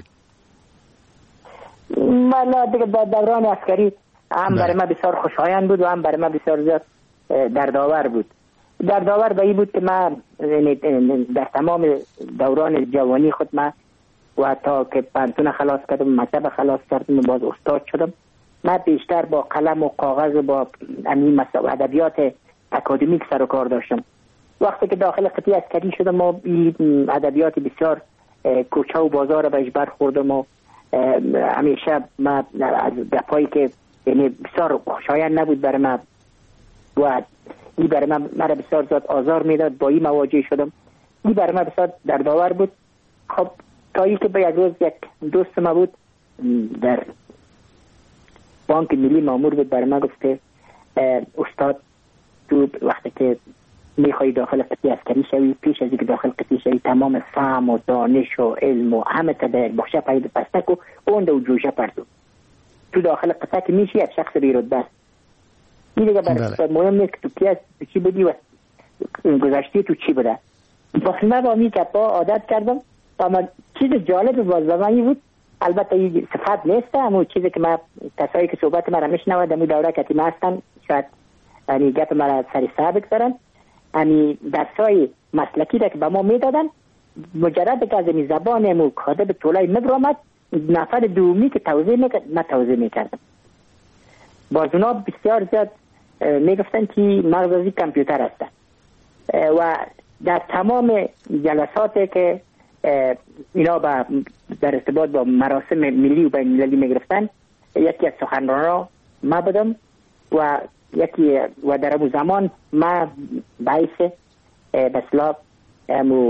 من دیگه دوران عسکری هم برای ما بسیار خوشایند بود و هم برای ما بسیار زیاد دردآور بود. دردآور به این بود که من در تمام دوران جوانی خود من و تا که پانتون خلاص کردم، مکتب خلاص کردم و باز استاد شدم، من بیشتر با قلم و کاغذ و با امین ادبیات اکادمیک سر و کار داشتم. وقتی که داخل قطعه عسکری شدم ما ادبیات بسیار کوچه و بازار بهش برخوردم و همیشه ما از گپایی که یعنی بسیار خوشایند نبود برای من و این برای من مرا بسیار زیاد آزار میداد، با این مواجه شدم. این برای من بسیار دردآور بود. خب تا ای که به یک روز یک دوست ما بود در بانک ملی مامور بود، برای من گفته استاد تو وقتی که میخوایی داخل قطعه عسکری شوی، پیش از اینکه داخل قطعه شوی تمام فهم و دانش و علم و همه تا در یک بخشه پاید پستک و اونده و جوشه پردو تو داخل قطعه که میشی یک شخص بیرتبه. این دیگه برای مهم نیست که تو کی از تو چی بودی و گذشتی تو چی بوده. باقی من با می که با عادت کردم. اما چیز جالب باز به من بود، البته این صفت نیسته، اما چیزی که من کسایی که صحبت من را میشنود در دوره کتیمه هستن شاید یعنی گپ من را سری صحبه بگذارن. یعنی درسای مسلکی را که به ما میدادن، مجرد که از این زبان مو کاده به طولای مبرامد نفر دومی که توضیح میکرد من توضیح میکردم. باز اونا بسیار زیاد میگفتن که مغزی کامپیوتر هستن و در تمام جلساتی که اینا با در ارتباط با مراسم ملی و بین المللی میگرفتن، یکی از سخنرانان ما بودم و یکی و در ابو زمان ما باعث بسلا امو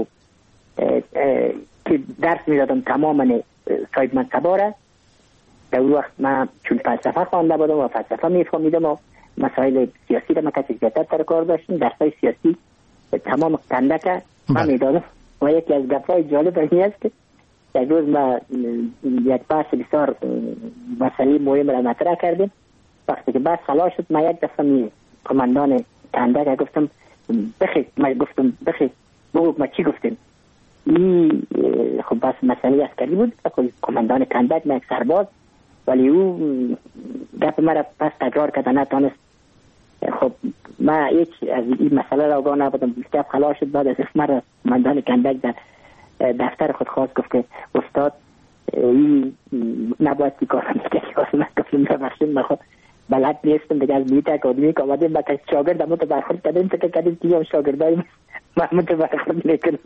که درس میدادم تماما صاحب منصبا را. در اون وقت من چون فلسفه خوانده بودم و فلسفه میفهمیدم و مسائل سیاسی را ما کسی زیادتر تر کار داشتیم، درسای سیاسی تمام کندک من میدادم. و یکی از گپای جالب این است که یک روز ما یک بحث بسیار مسئله مهم را مطرح کردیم وقتی که بعد خلاص شد من یک دفعه می کماندان کندک گفتم بخی، من گفتم بخی بگو ما چی گفتیم. این خب بس مسئله عسکری بود. کماندان کندک من یک سرباز، ولی او گپ مرا پس تکرار کرد نتانست. خب من هیچ از این مسئله را آگاه نبودم. گپ خلاص شد. بعد از مرا کماندان کندک در دفتر خود خواست گفت که استاد این نباید که کار میکنی. من گفتم ببخشید من خود بلد نیستم دیگه. از بیت اکادمی که آمدیم با شاگرد همون تو برخورد کردیم فکر کردیم که هم شاگردای همون تو برخورد میکنم.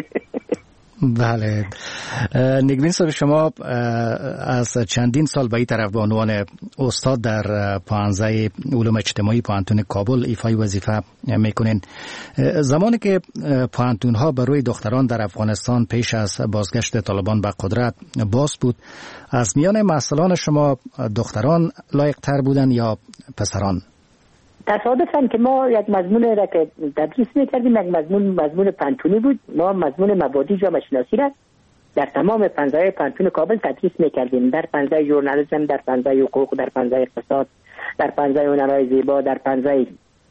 بله. نگبین صاحب شما از چندین سال به این طرف به عنوان استاد در پانزده علوم اجتماعی پانتون کابل ایفای وظیفه میکنین. زمانی که پانتون ها برای دختران در افغانستان پیش از بازگشت طالبان به قدرت باز بود، از میان محصلان شما دختران لایق تر بودن یا پسران؟ تصادفاً که ما یک مضمون را که تدریس میکردیم یک مضمون مضمون پانتونی بود. ما مضمون مبادی جامعه شناسی را در تمام پنجاه پانتون کابل تدریس میکردیم. در پنجاه ژورنالیسم، در پنجاه حقوق، در پنجاه اقتصاد، در پنجاه هنرهای زیبا، در پنجاه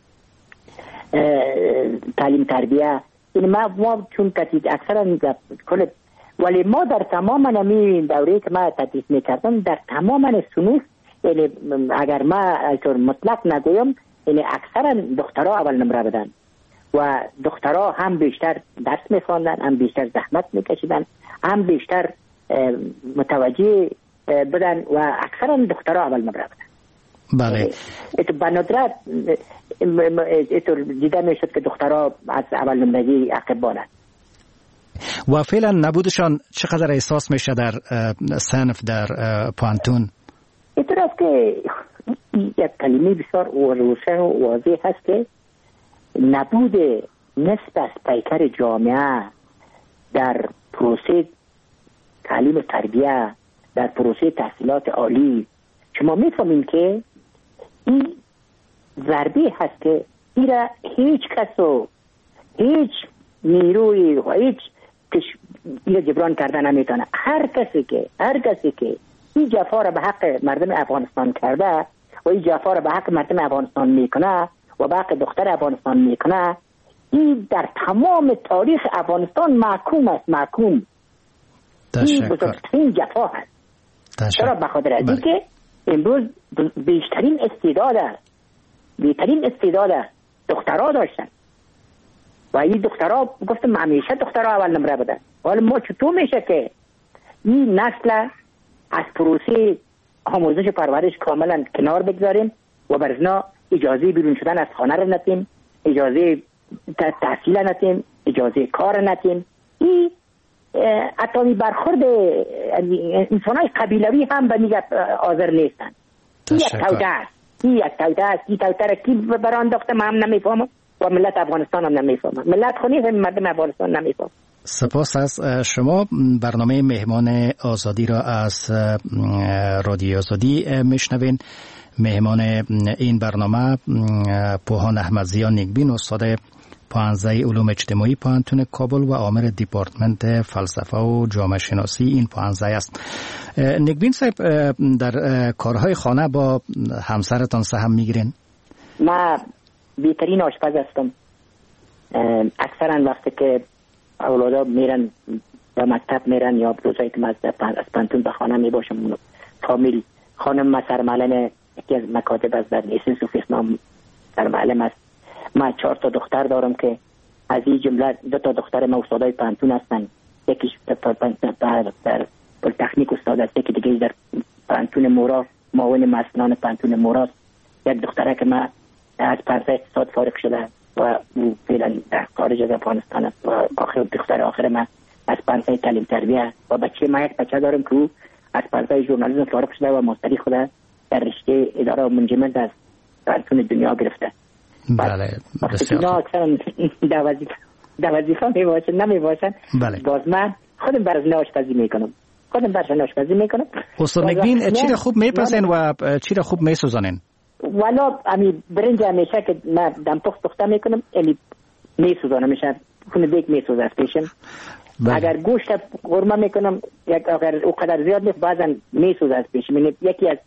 تعلیم تربیه. این ما ما چون کتید اکثرا کل، ولی ما در تمام نمی دوره که ما تدریس میکردم در تمام صنوف، یعنی اگر ما طور مطلق نگویم، یعنی اکثرا دخترها اول نمره بدن و دخترها هم بیشتر درس میخواندن، هم بیشتر زحمت میکشیدن، هم بیشتر متوجه بدن و اکثرا دخترها اول نمره بدن. بله. اتو به ندرت اتو دیده میشد که دخترها از اول نمرگی عقب بانند. و فعلا نبودشان چقدر احساس میشه در صنف در پانتون؟ اعتراف که یک کلمه بسیار روشن و واضح هست که نبود نصف از پیکر جامعه در پروسه تعلیم و تربیه، در پروسه تحصیلات عالی، شما میفهمین که این ضربه هست که این را هیچ کس و هیچ نیروی و هیچ این را جبران کردن نمیتونه. هر کسی که هر کسی که این جفا را به حق مردم افغانستان کرده و این جفا را به حق مردم افغانستان میکنه و به حق دختر افغانستان میکنه، این در تمام تاریخ افغانستان محکوم است. محکوم. این بزرگترین جفا هست. چرا؟ به خاطر از اینکه امروز بیشترین استعداد بیشترین استعداد دخترها داشتن و این دخترها گفتم همیشه دخترها اول نمره بدن. حالا ما چطور میشه که این نسل از پروسه آموزش پرورش کاملا کنار بگذاریم و برزنا اجازه بیرون شدن از خانه را نتیم، اجازه تحصیل نتیم، اجازه کار نتیم. این اتمی برخورد انسانای قبیلوی هم به میگه حاضر نیستن. این یک توده است. این یک توده است. این توده را کی برانداخته من هم نمیفهمم و ملت افغانستان هم نمیفهمم. ملت خونی هم مردم افغانستان نمیفهمم. سپاس از شما. برنامه مهمان آزادی را از رادیو آزادی میشنوین. مهمان این برنامه پوهان احمدزیا نیکبین، استاد پانزده علوم اجتماعی پانتون کابل و عامل دیپارتمنت فلسفه و جامعه شناسی این پانزده است. نیکبین صاحب، در کارهای خانه با همسرتان سهم میگیرین؟ من بهترین آشپز هستم. اکثرا وقتی که اولادا میرن به مکتب میرن یا روزایی که من از پانتون به خانه میباشم، فامیل خانم ما سرمعلم یکی از مکاتب از در لیسنس و فیسنام سرمعلم است. من چهار تا دختر دارم که از این جمله دو تا دختر ما استادای پانتون هستن. یکیش در پلیتکنیک استاد است، یکی دیگه در پانتون مورا معاون مسئولان پانتون مورا. یک دختره که من از پرسه اقتصاد فارغ شده و فعلا در خارج از افغانستان است و آخر دختر آخر من از پرسه تعلیم تربیه و بچه ما یک بچه دارم که او از پرسه ژورنالیسم فارغ شده و مستری خود در رشته اداره و منجمنت از پانتون دنیا گرفته. بله بسیار خوب. اکثرا در وظیفه در وظیفه می باشن نمی باشن. بله. باز من خودم برای آشپزی میکنم. خودم برای آشپزی میکنم. استاد نیکبین چی را خوب میپسین و چی را خوب میسوزانین؟ والا امی برنج همیشه که من دم پخت پخته میکنم، یعنی میسوزانم، میشه خونه دیگ میسوزه از پیشم. اگر گوشت قورمه میکنم، یک اگر او قدر زیاد نیست بعضا میسوزه از پیشم. یعنی یکی از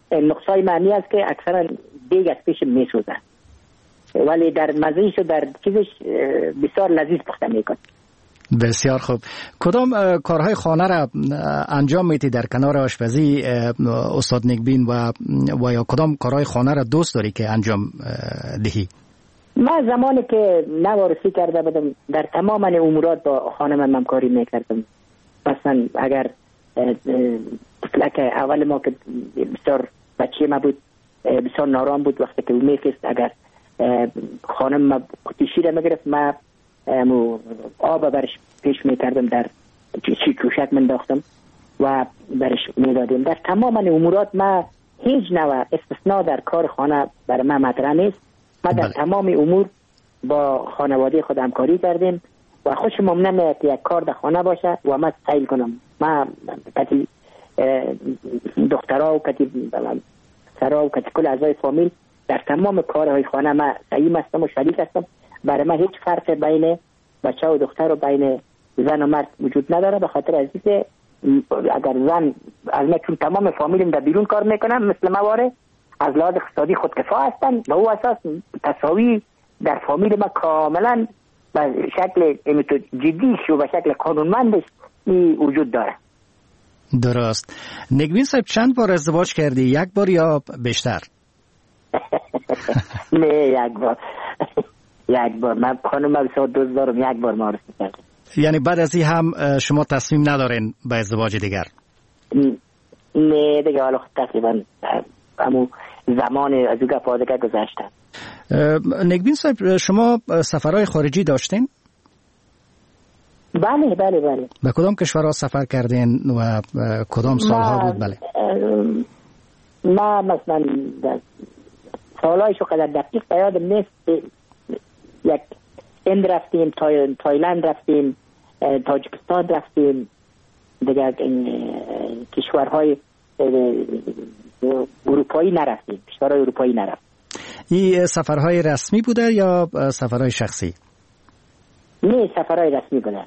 نقصای معنی است که اکثرا دیگ از پیش میسوزه، ولی در مزهش و در چیزش بسیار لذیذ پخته میکنه. بسیار خوب. کدام کارهای خانه را انجام میتی در کنار آشپزی استاد نیکبین و و یا کدام کارهای خانه را دوست داری که انجام دهی؟ من زمانی که نوارسی کرده بودم در تمام امورات با خانم همکاری میکردم. مثلا اگر طفلک اول ما که بسیار بچه ما بود بسیار نارام بود، وقتی که او میفست اگر خانم ما قطی شیر میگرفت ما آب برش پیش میکردم، در چی کوشک منداختم و برش میدادیم. در تمام امورات ما هیچ نوع استثناء در کار خانه برای ما مطرح نیست. ما در تمام امور با خانواده خود همکاری کردیم و خوشم نمیاد که یک کار در خانه باشه و ما سیل کنم. ما کتی دخترها و کتی سرها و کتی کل اعضای فامیل در تمام کارهای خانه ما سعیم هستم و شریک هستم. برای ما هیچ فرق بین بچه و دختر و بین زن و مرد وجود نداره، به خاطر از اینکه اگر زن از ما چون تمام فامیلم در بیرون کار میکنم مثل مواره از لحاظ اقتصادی خودکفا هستن، به او اساس تساوی در فامیل ما کاملا به شکل جدیش و به شکل قانونمندش وجود داره. درست. نیکبین صاحب چند بار ازدواج کردی؟ یک بار یا بیشتر؟ نه یک بار. یک بار. من خانم بسیار دوست دارم، یک بار معرفی کردم. یعنی بعد از این هم شما تصمیم ندارین به ازدواج دیگر؟ نه دیگه، حالا تقریبا همون زمان از او گپ آدگه گذاشتن. نیکبین صاحب شما سفرهای خارجی داشتین؟ بله بله بله. به کدام کشورها سفر کردین و کدام سالها بود؟ بله ما مثلا سالهایشو قدر دقیق بیادم نیست. یک هند رفتیم، تای... تایلند رفتیم، تاجیکستان رفتیم، دیگر کشورهای اروپایی نرفتیم. کشورهای اروپایی نرفتیم. این سفرهای رسمی بوده یا سفرهای شخصی؟ نه سفرهای رسمی بوده.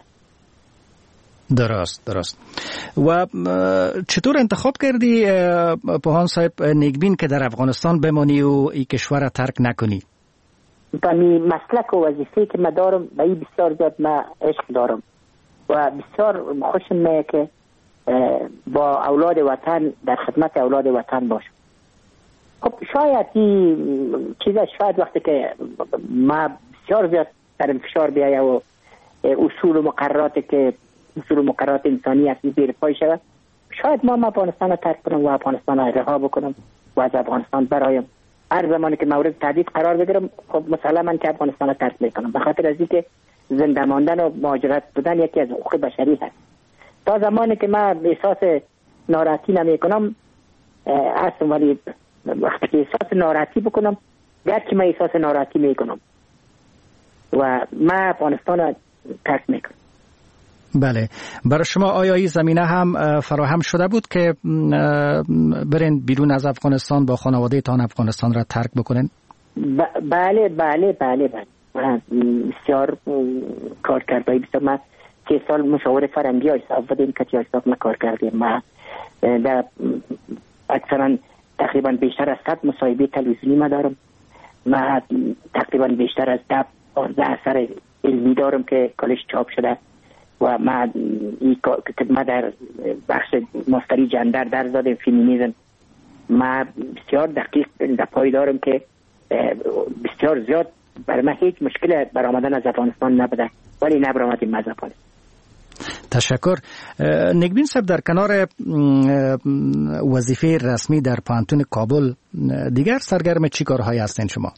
درست درست. و چطور انتخاب کردی پوهان صاحب نیکبین که در افغانستان بمانی و این کشور را ترک نکنی؟ با می مسلک و وظیفه که من دارم به این بسیار زیاد من عشق دارم و بسیار خوشم میاد که با اولاد وطن در خدمت اولاد وطن باشم. خب شاید این چیزا شاید وقتی که ما بسیار زیاد در انفشار بیایه و اصول و مقرراتی که اصول و مقررات انسانی هستی زیر پای شود، شاید ما افغانستان رو ترک کنم و افغانستان رو رها بکنم و از افغانستان برایم. هر زمانی که مورد تهدید قرار بگیرم خب مسلما که افغانستان رو ترک میکنم، به خاطر از اینکه زنده ماندن و مهاجرت بودن یکی از حقوق بشری هست. تا زمانی که من احساس ناراحتی نمیکنم هستم، ولی وقتی که احساس ناراحتی بکنم گرچه من احساس ناراحتی میکنم و من افغانستان رو ترک میکنم. بله. برای شما آیا این زمینه هم فراهم شده بود که برین بیرون از افغانستان با خانواده تان افغانستان را ترک بکنین؟ ب- بله بله بله بله. من بسیار کار کرده بسیار. من سه سال مشاور فرنگی های حساب بودیم که حساب ما کار کردیم. من در اکثرا تقریبا بیشتر از صد مصاحبه تلویزیونی ما دارم. من تقریبا بیشتر از ده پانزده اثر علمی دارم که کلش چاپ شده و من ما در بخش ماستری جندر در دادم فیمینیزم. من بسیار دقیق در پای دارم که بسیار زیاد برای من هیچ مشکل برآمدن از افغانستان نبوده، ولی نبرآمدیم از افغانستان. تشکر. نیکبین صاحب در کنار وظیفه رسمی در پانتون کابل دیگر سرگرم چی کارهایی هستین شما؟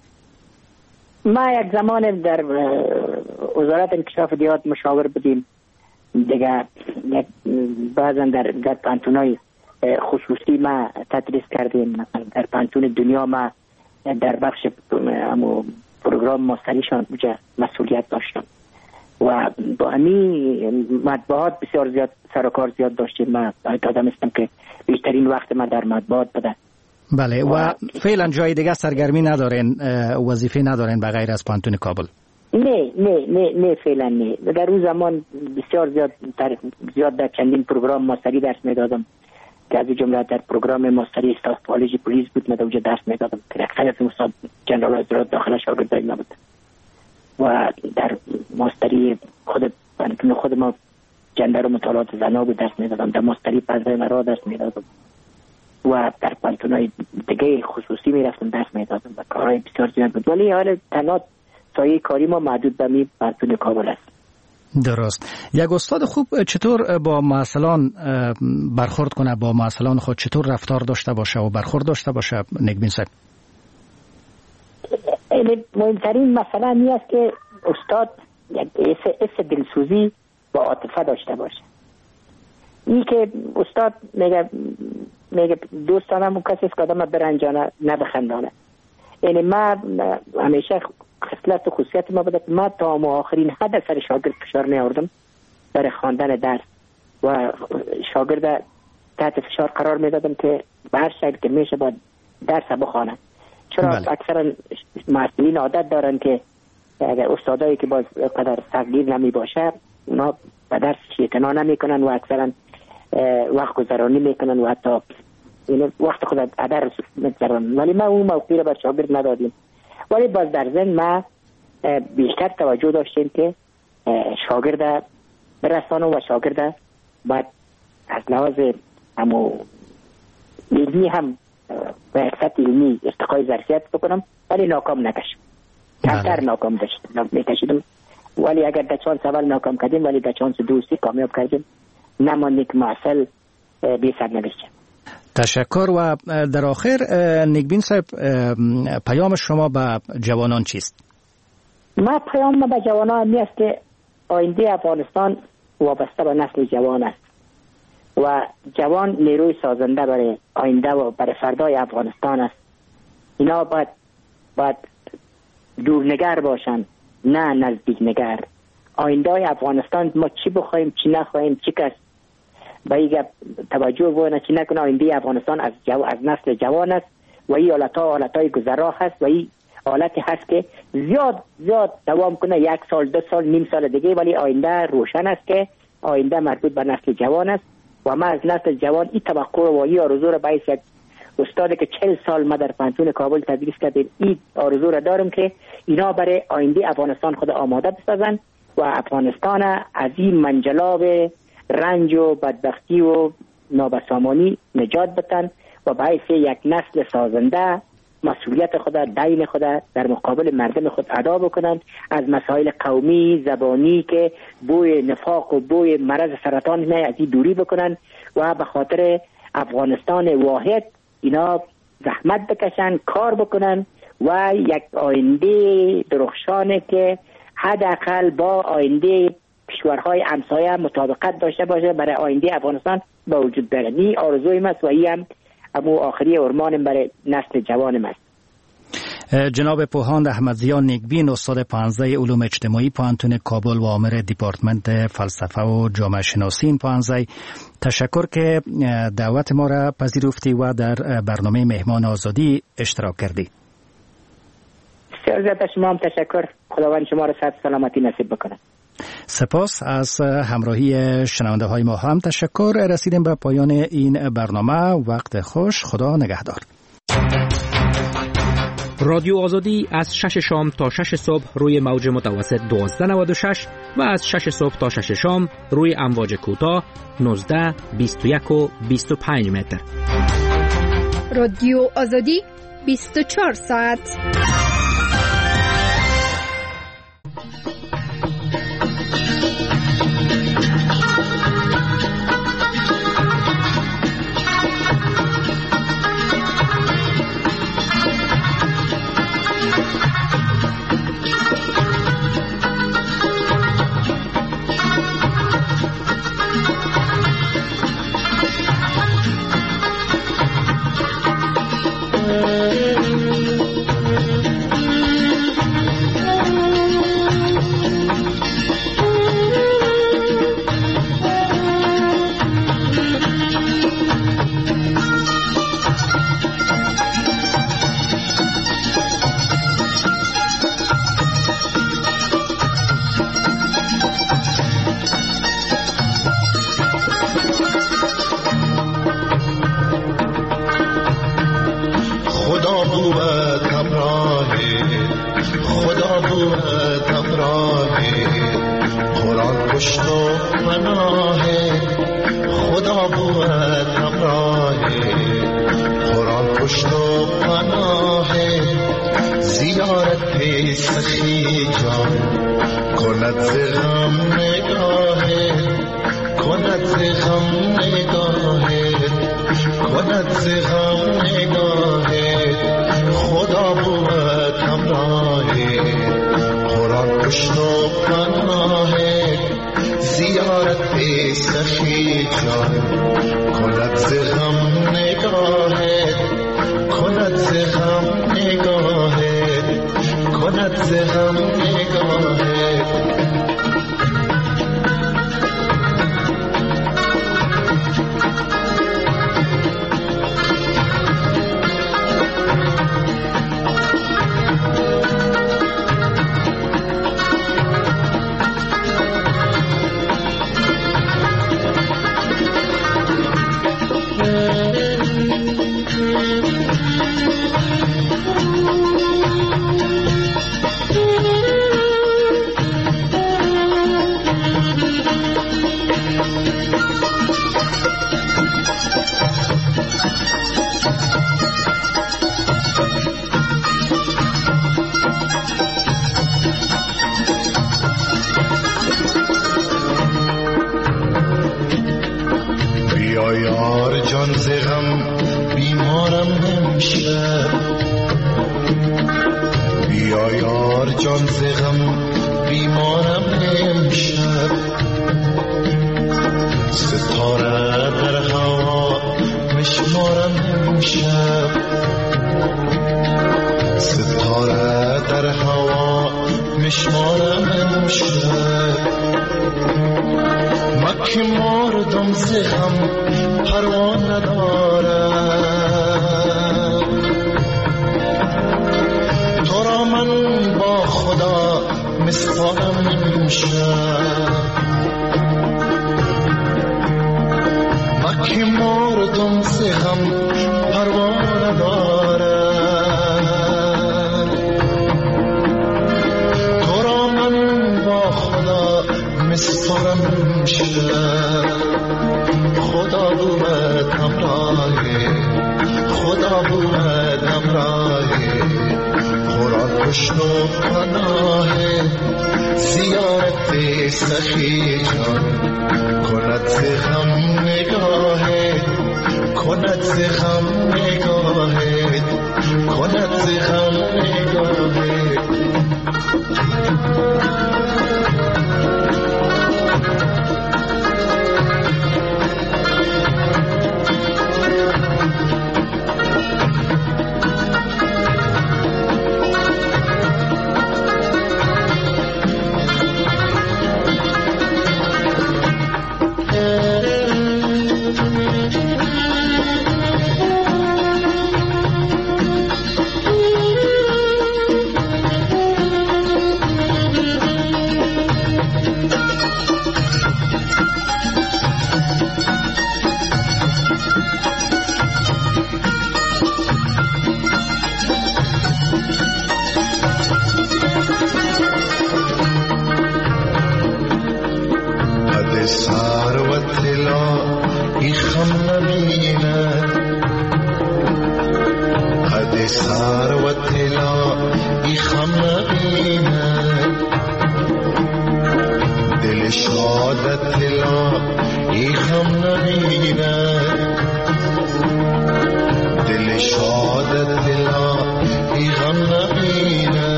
ما یک زمان در وزارت انکشاف دیات مشاور بودیم، دیگه بعضا در در پانتونای خصوصی ما تدریس کردیم. مثلا در پانتون دنیا ما در بخش پروگرام ماستریشان اونجا مسئولیت داشتم و با همین مطبوعات بسیار زیاد سر و کار زیاد داشتیم. من آدم هستم که بیشترین وقت ما در مطبوعات بوده. بله. و, و فعلا جای دیگه سرگرمی ندارین، وظیفه ندارین به غیر از پانتون کابل؟ نه نه نه نه فعلا نه. در اون زمان بسیار زیاد در زیاد در چندین پروگرام ماستری درس میدادم که از جمله در پروگرام ماستری استاف کالج پلیس بود. من در اونجا درس میدادم که اکثر از استاد جنرال اجرات داخل شاگردای نبود و در ماستری خود پانتون خود ما جندر و مطالعات زنا بود درس میدادم. در ماستری پزای مرا درس میدادم و در پانتونای دیگه خصوصی میرفتم درس میدادم و کارهای بسیار زیاد بود. ولی حال تنها سایه کاری ما محدود به می پانتون کابل است. درست. یک استاد خوب چطور با معلمان برخورد کنه، با معلمان خود چطور رفتار داشته باشه و برخورد داشته باشه نگبین صاحب؟ مهمترین مسئله این است که استاد یک حس دلسوزی با عاطفه داشته باشه. این که استاد میگه میگه دوستانم اون کسی است که آدم برنجانه نه بخندانه. یعنی من همیشه خصلت و خصوصیت ما بوده که من تا آخرین حد سر شاگرد فشار نیاوردم برای خواندن درس و شاگرد تحت فشار قرار میدادم که به هر شکل که میشه باید درس بخوانه. چرا بله. اکثرا مسئولین عادت دارن که اگر استادایی که باز قدر تقدیر نمی باشه اونا به درس اعتنا نمی کنن و اکثرا وقت گذرانی میکنن و حتی وقت خود ادر میگذرن. ولی ما اون موقعی رو بر شاگرد ندادیم. ولی باز در ذهن ما بیشتر توجه داشتیم که شاگرد برسانم و شاگرد باید از لحاظ همو علمی هم و اقصد علمی ارتقای ظرفیت بکنم ولی ناکام نکشم. کمتر ناکام داشتم میکشیدم ولی اگر در چانس اول ناکام کردیم ولی در چانس دوستی کامیاب کردیم نمانده که معسل بی سر نوشتیم. تشکر. و در آخر نگبین صاحب پیام شما به جوانان چیست؟ ما پیام ما به جوانان می است که آینده افغانستان وابسته به نسل جوان است و جوان نیروی سازنده برای آینده و برای فردای افغانستان است. اینا باید باید دورنگر باشن نه نزدیک نگر. آینده افغانستان ما چی بخوایم چی نخوایم چی کس به این توجه بکنه چی نکنه. آینده افغانستان از جو... از نسل جوان است و این حالتها حالتهای گذرا هست و این حالتی هست که زیاد زیاد دوام کنه یک سال دو سال نیم سال دیگه ولی آینده روشن است که آینده مربوط به نسل جوان است و ما از نسل جوان این توقع و این آرزو را باعث یک استادی که چهل سال ما در پانتون کابل تدریس کردیم این آرزو را دارم که اینا برای آینده افغانستان خود آماده بسازن و افغانستان از این منجلاب رنج و بدبختی و نابسامانی نجات بتن و باعث یک نسل سازنده مسئولیت خود دین خود در مقابل مردم خود ادا بکنند. از مسائل قومی زبانی که بوی نفاق و بوی مرض سرطان نه از این دوری بکنند و به خاطر افغانستان واحد اینا زحمت بکشن کار بکنن و یک آینده درخشانه که حداقل با آینده کشورهای همسایه مطابقت داشته باشه برای آینده افغانستان با وجود بیاره. این آرزوی است و این هم امو آخری ارمان برای نسل جوان است. جناب پوهاند احمدزیا نیکبین استاد پانزده علوم اجتماعی پانتون کابل و عامر دیپارتمنت فلسفه و جامعه شناسی این پانزده، تشکر که دعوت ما را پذیرفتی و در برنامه مهمان آزادی اشتراک کردی. بسیار زیاد شما هم تشکر. خداوند شما را صحت سلامتی نصیب بکنه. سپاس از همراهی شنونده های ما هم تشکر. رسیدیم به پایان این برنامه. وقت خوش. خدا نگهدار. رادیو آزادی از شش شام تا شش صبح روی موج متوسط دوازده نود و شش و از شش صبح تا شش شام روی امواج کوتاه نوزده بیست و یک و بیست و پنج متر. رادیو آزادی بیست و چهار ساعت. پشت و پناه خدا بود همراه قرآن پشت و پناه زیارت سخی جان کند ز غم نگاه کند ز غم نگاه کند ز غم نگاه خدا بود همراه قرآن پشت و پناه زیارت سخی جان کند ز غم نگاه کند ز غم نگاه کند ز غم نگاه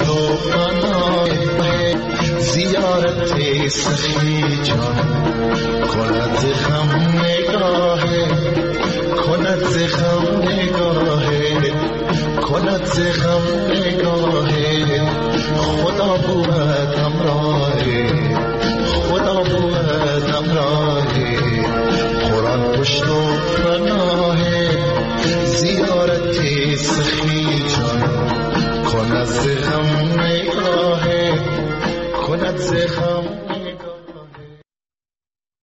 زیارت سخی جان کند زخم نگاهت کند زخم نگاهت خدا بود همراهت خدا بود همراهت قرآن پشت و پناهت زیارت سخی جان کند زخم نگاهت کند زخم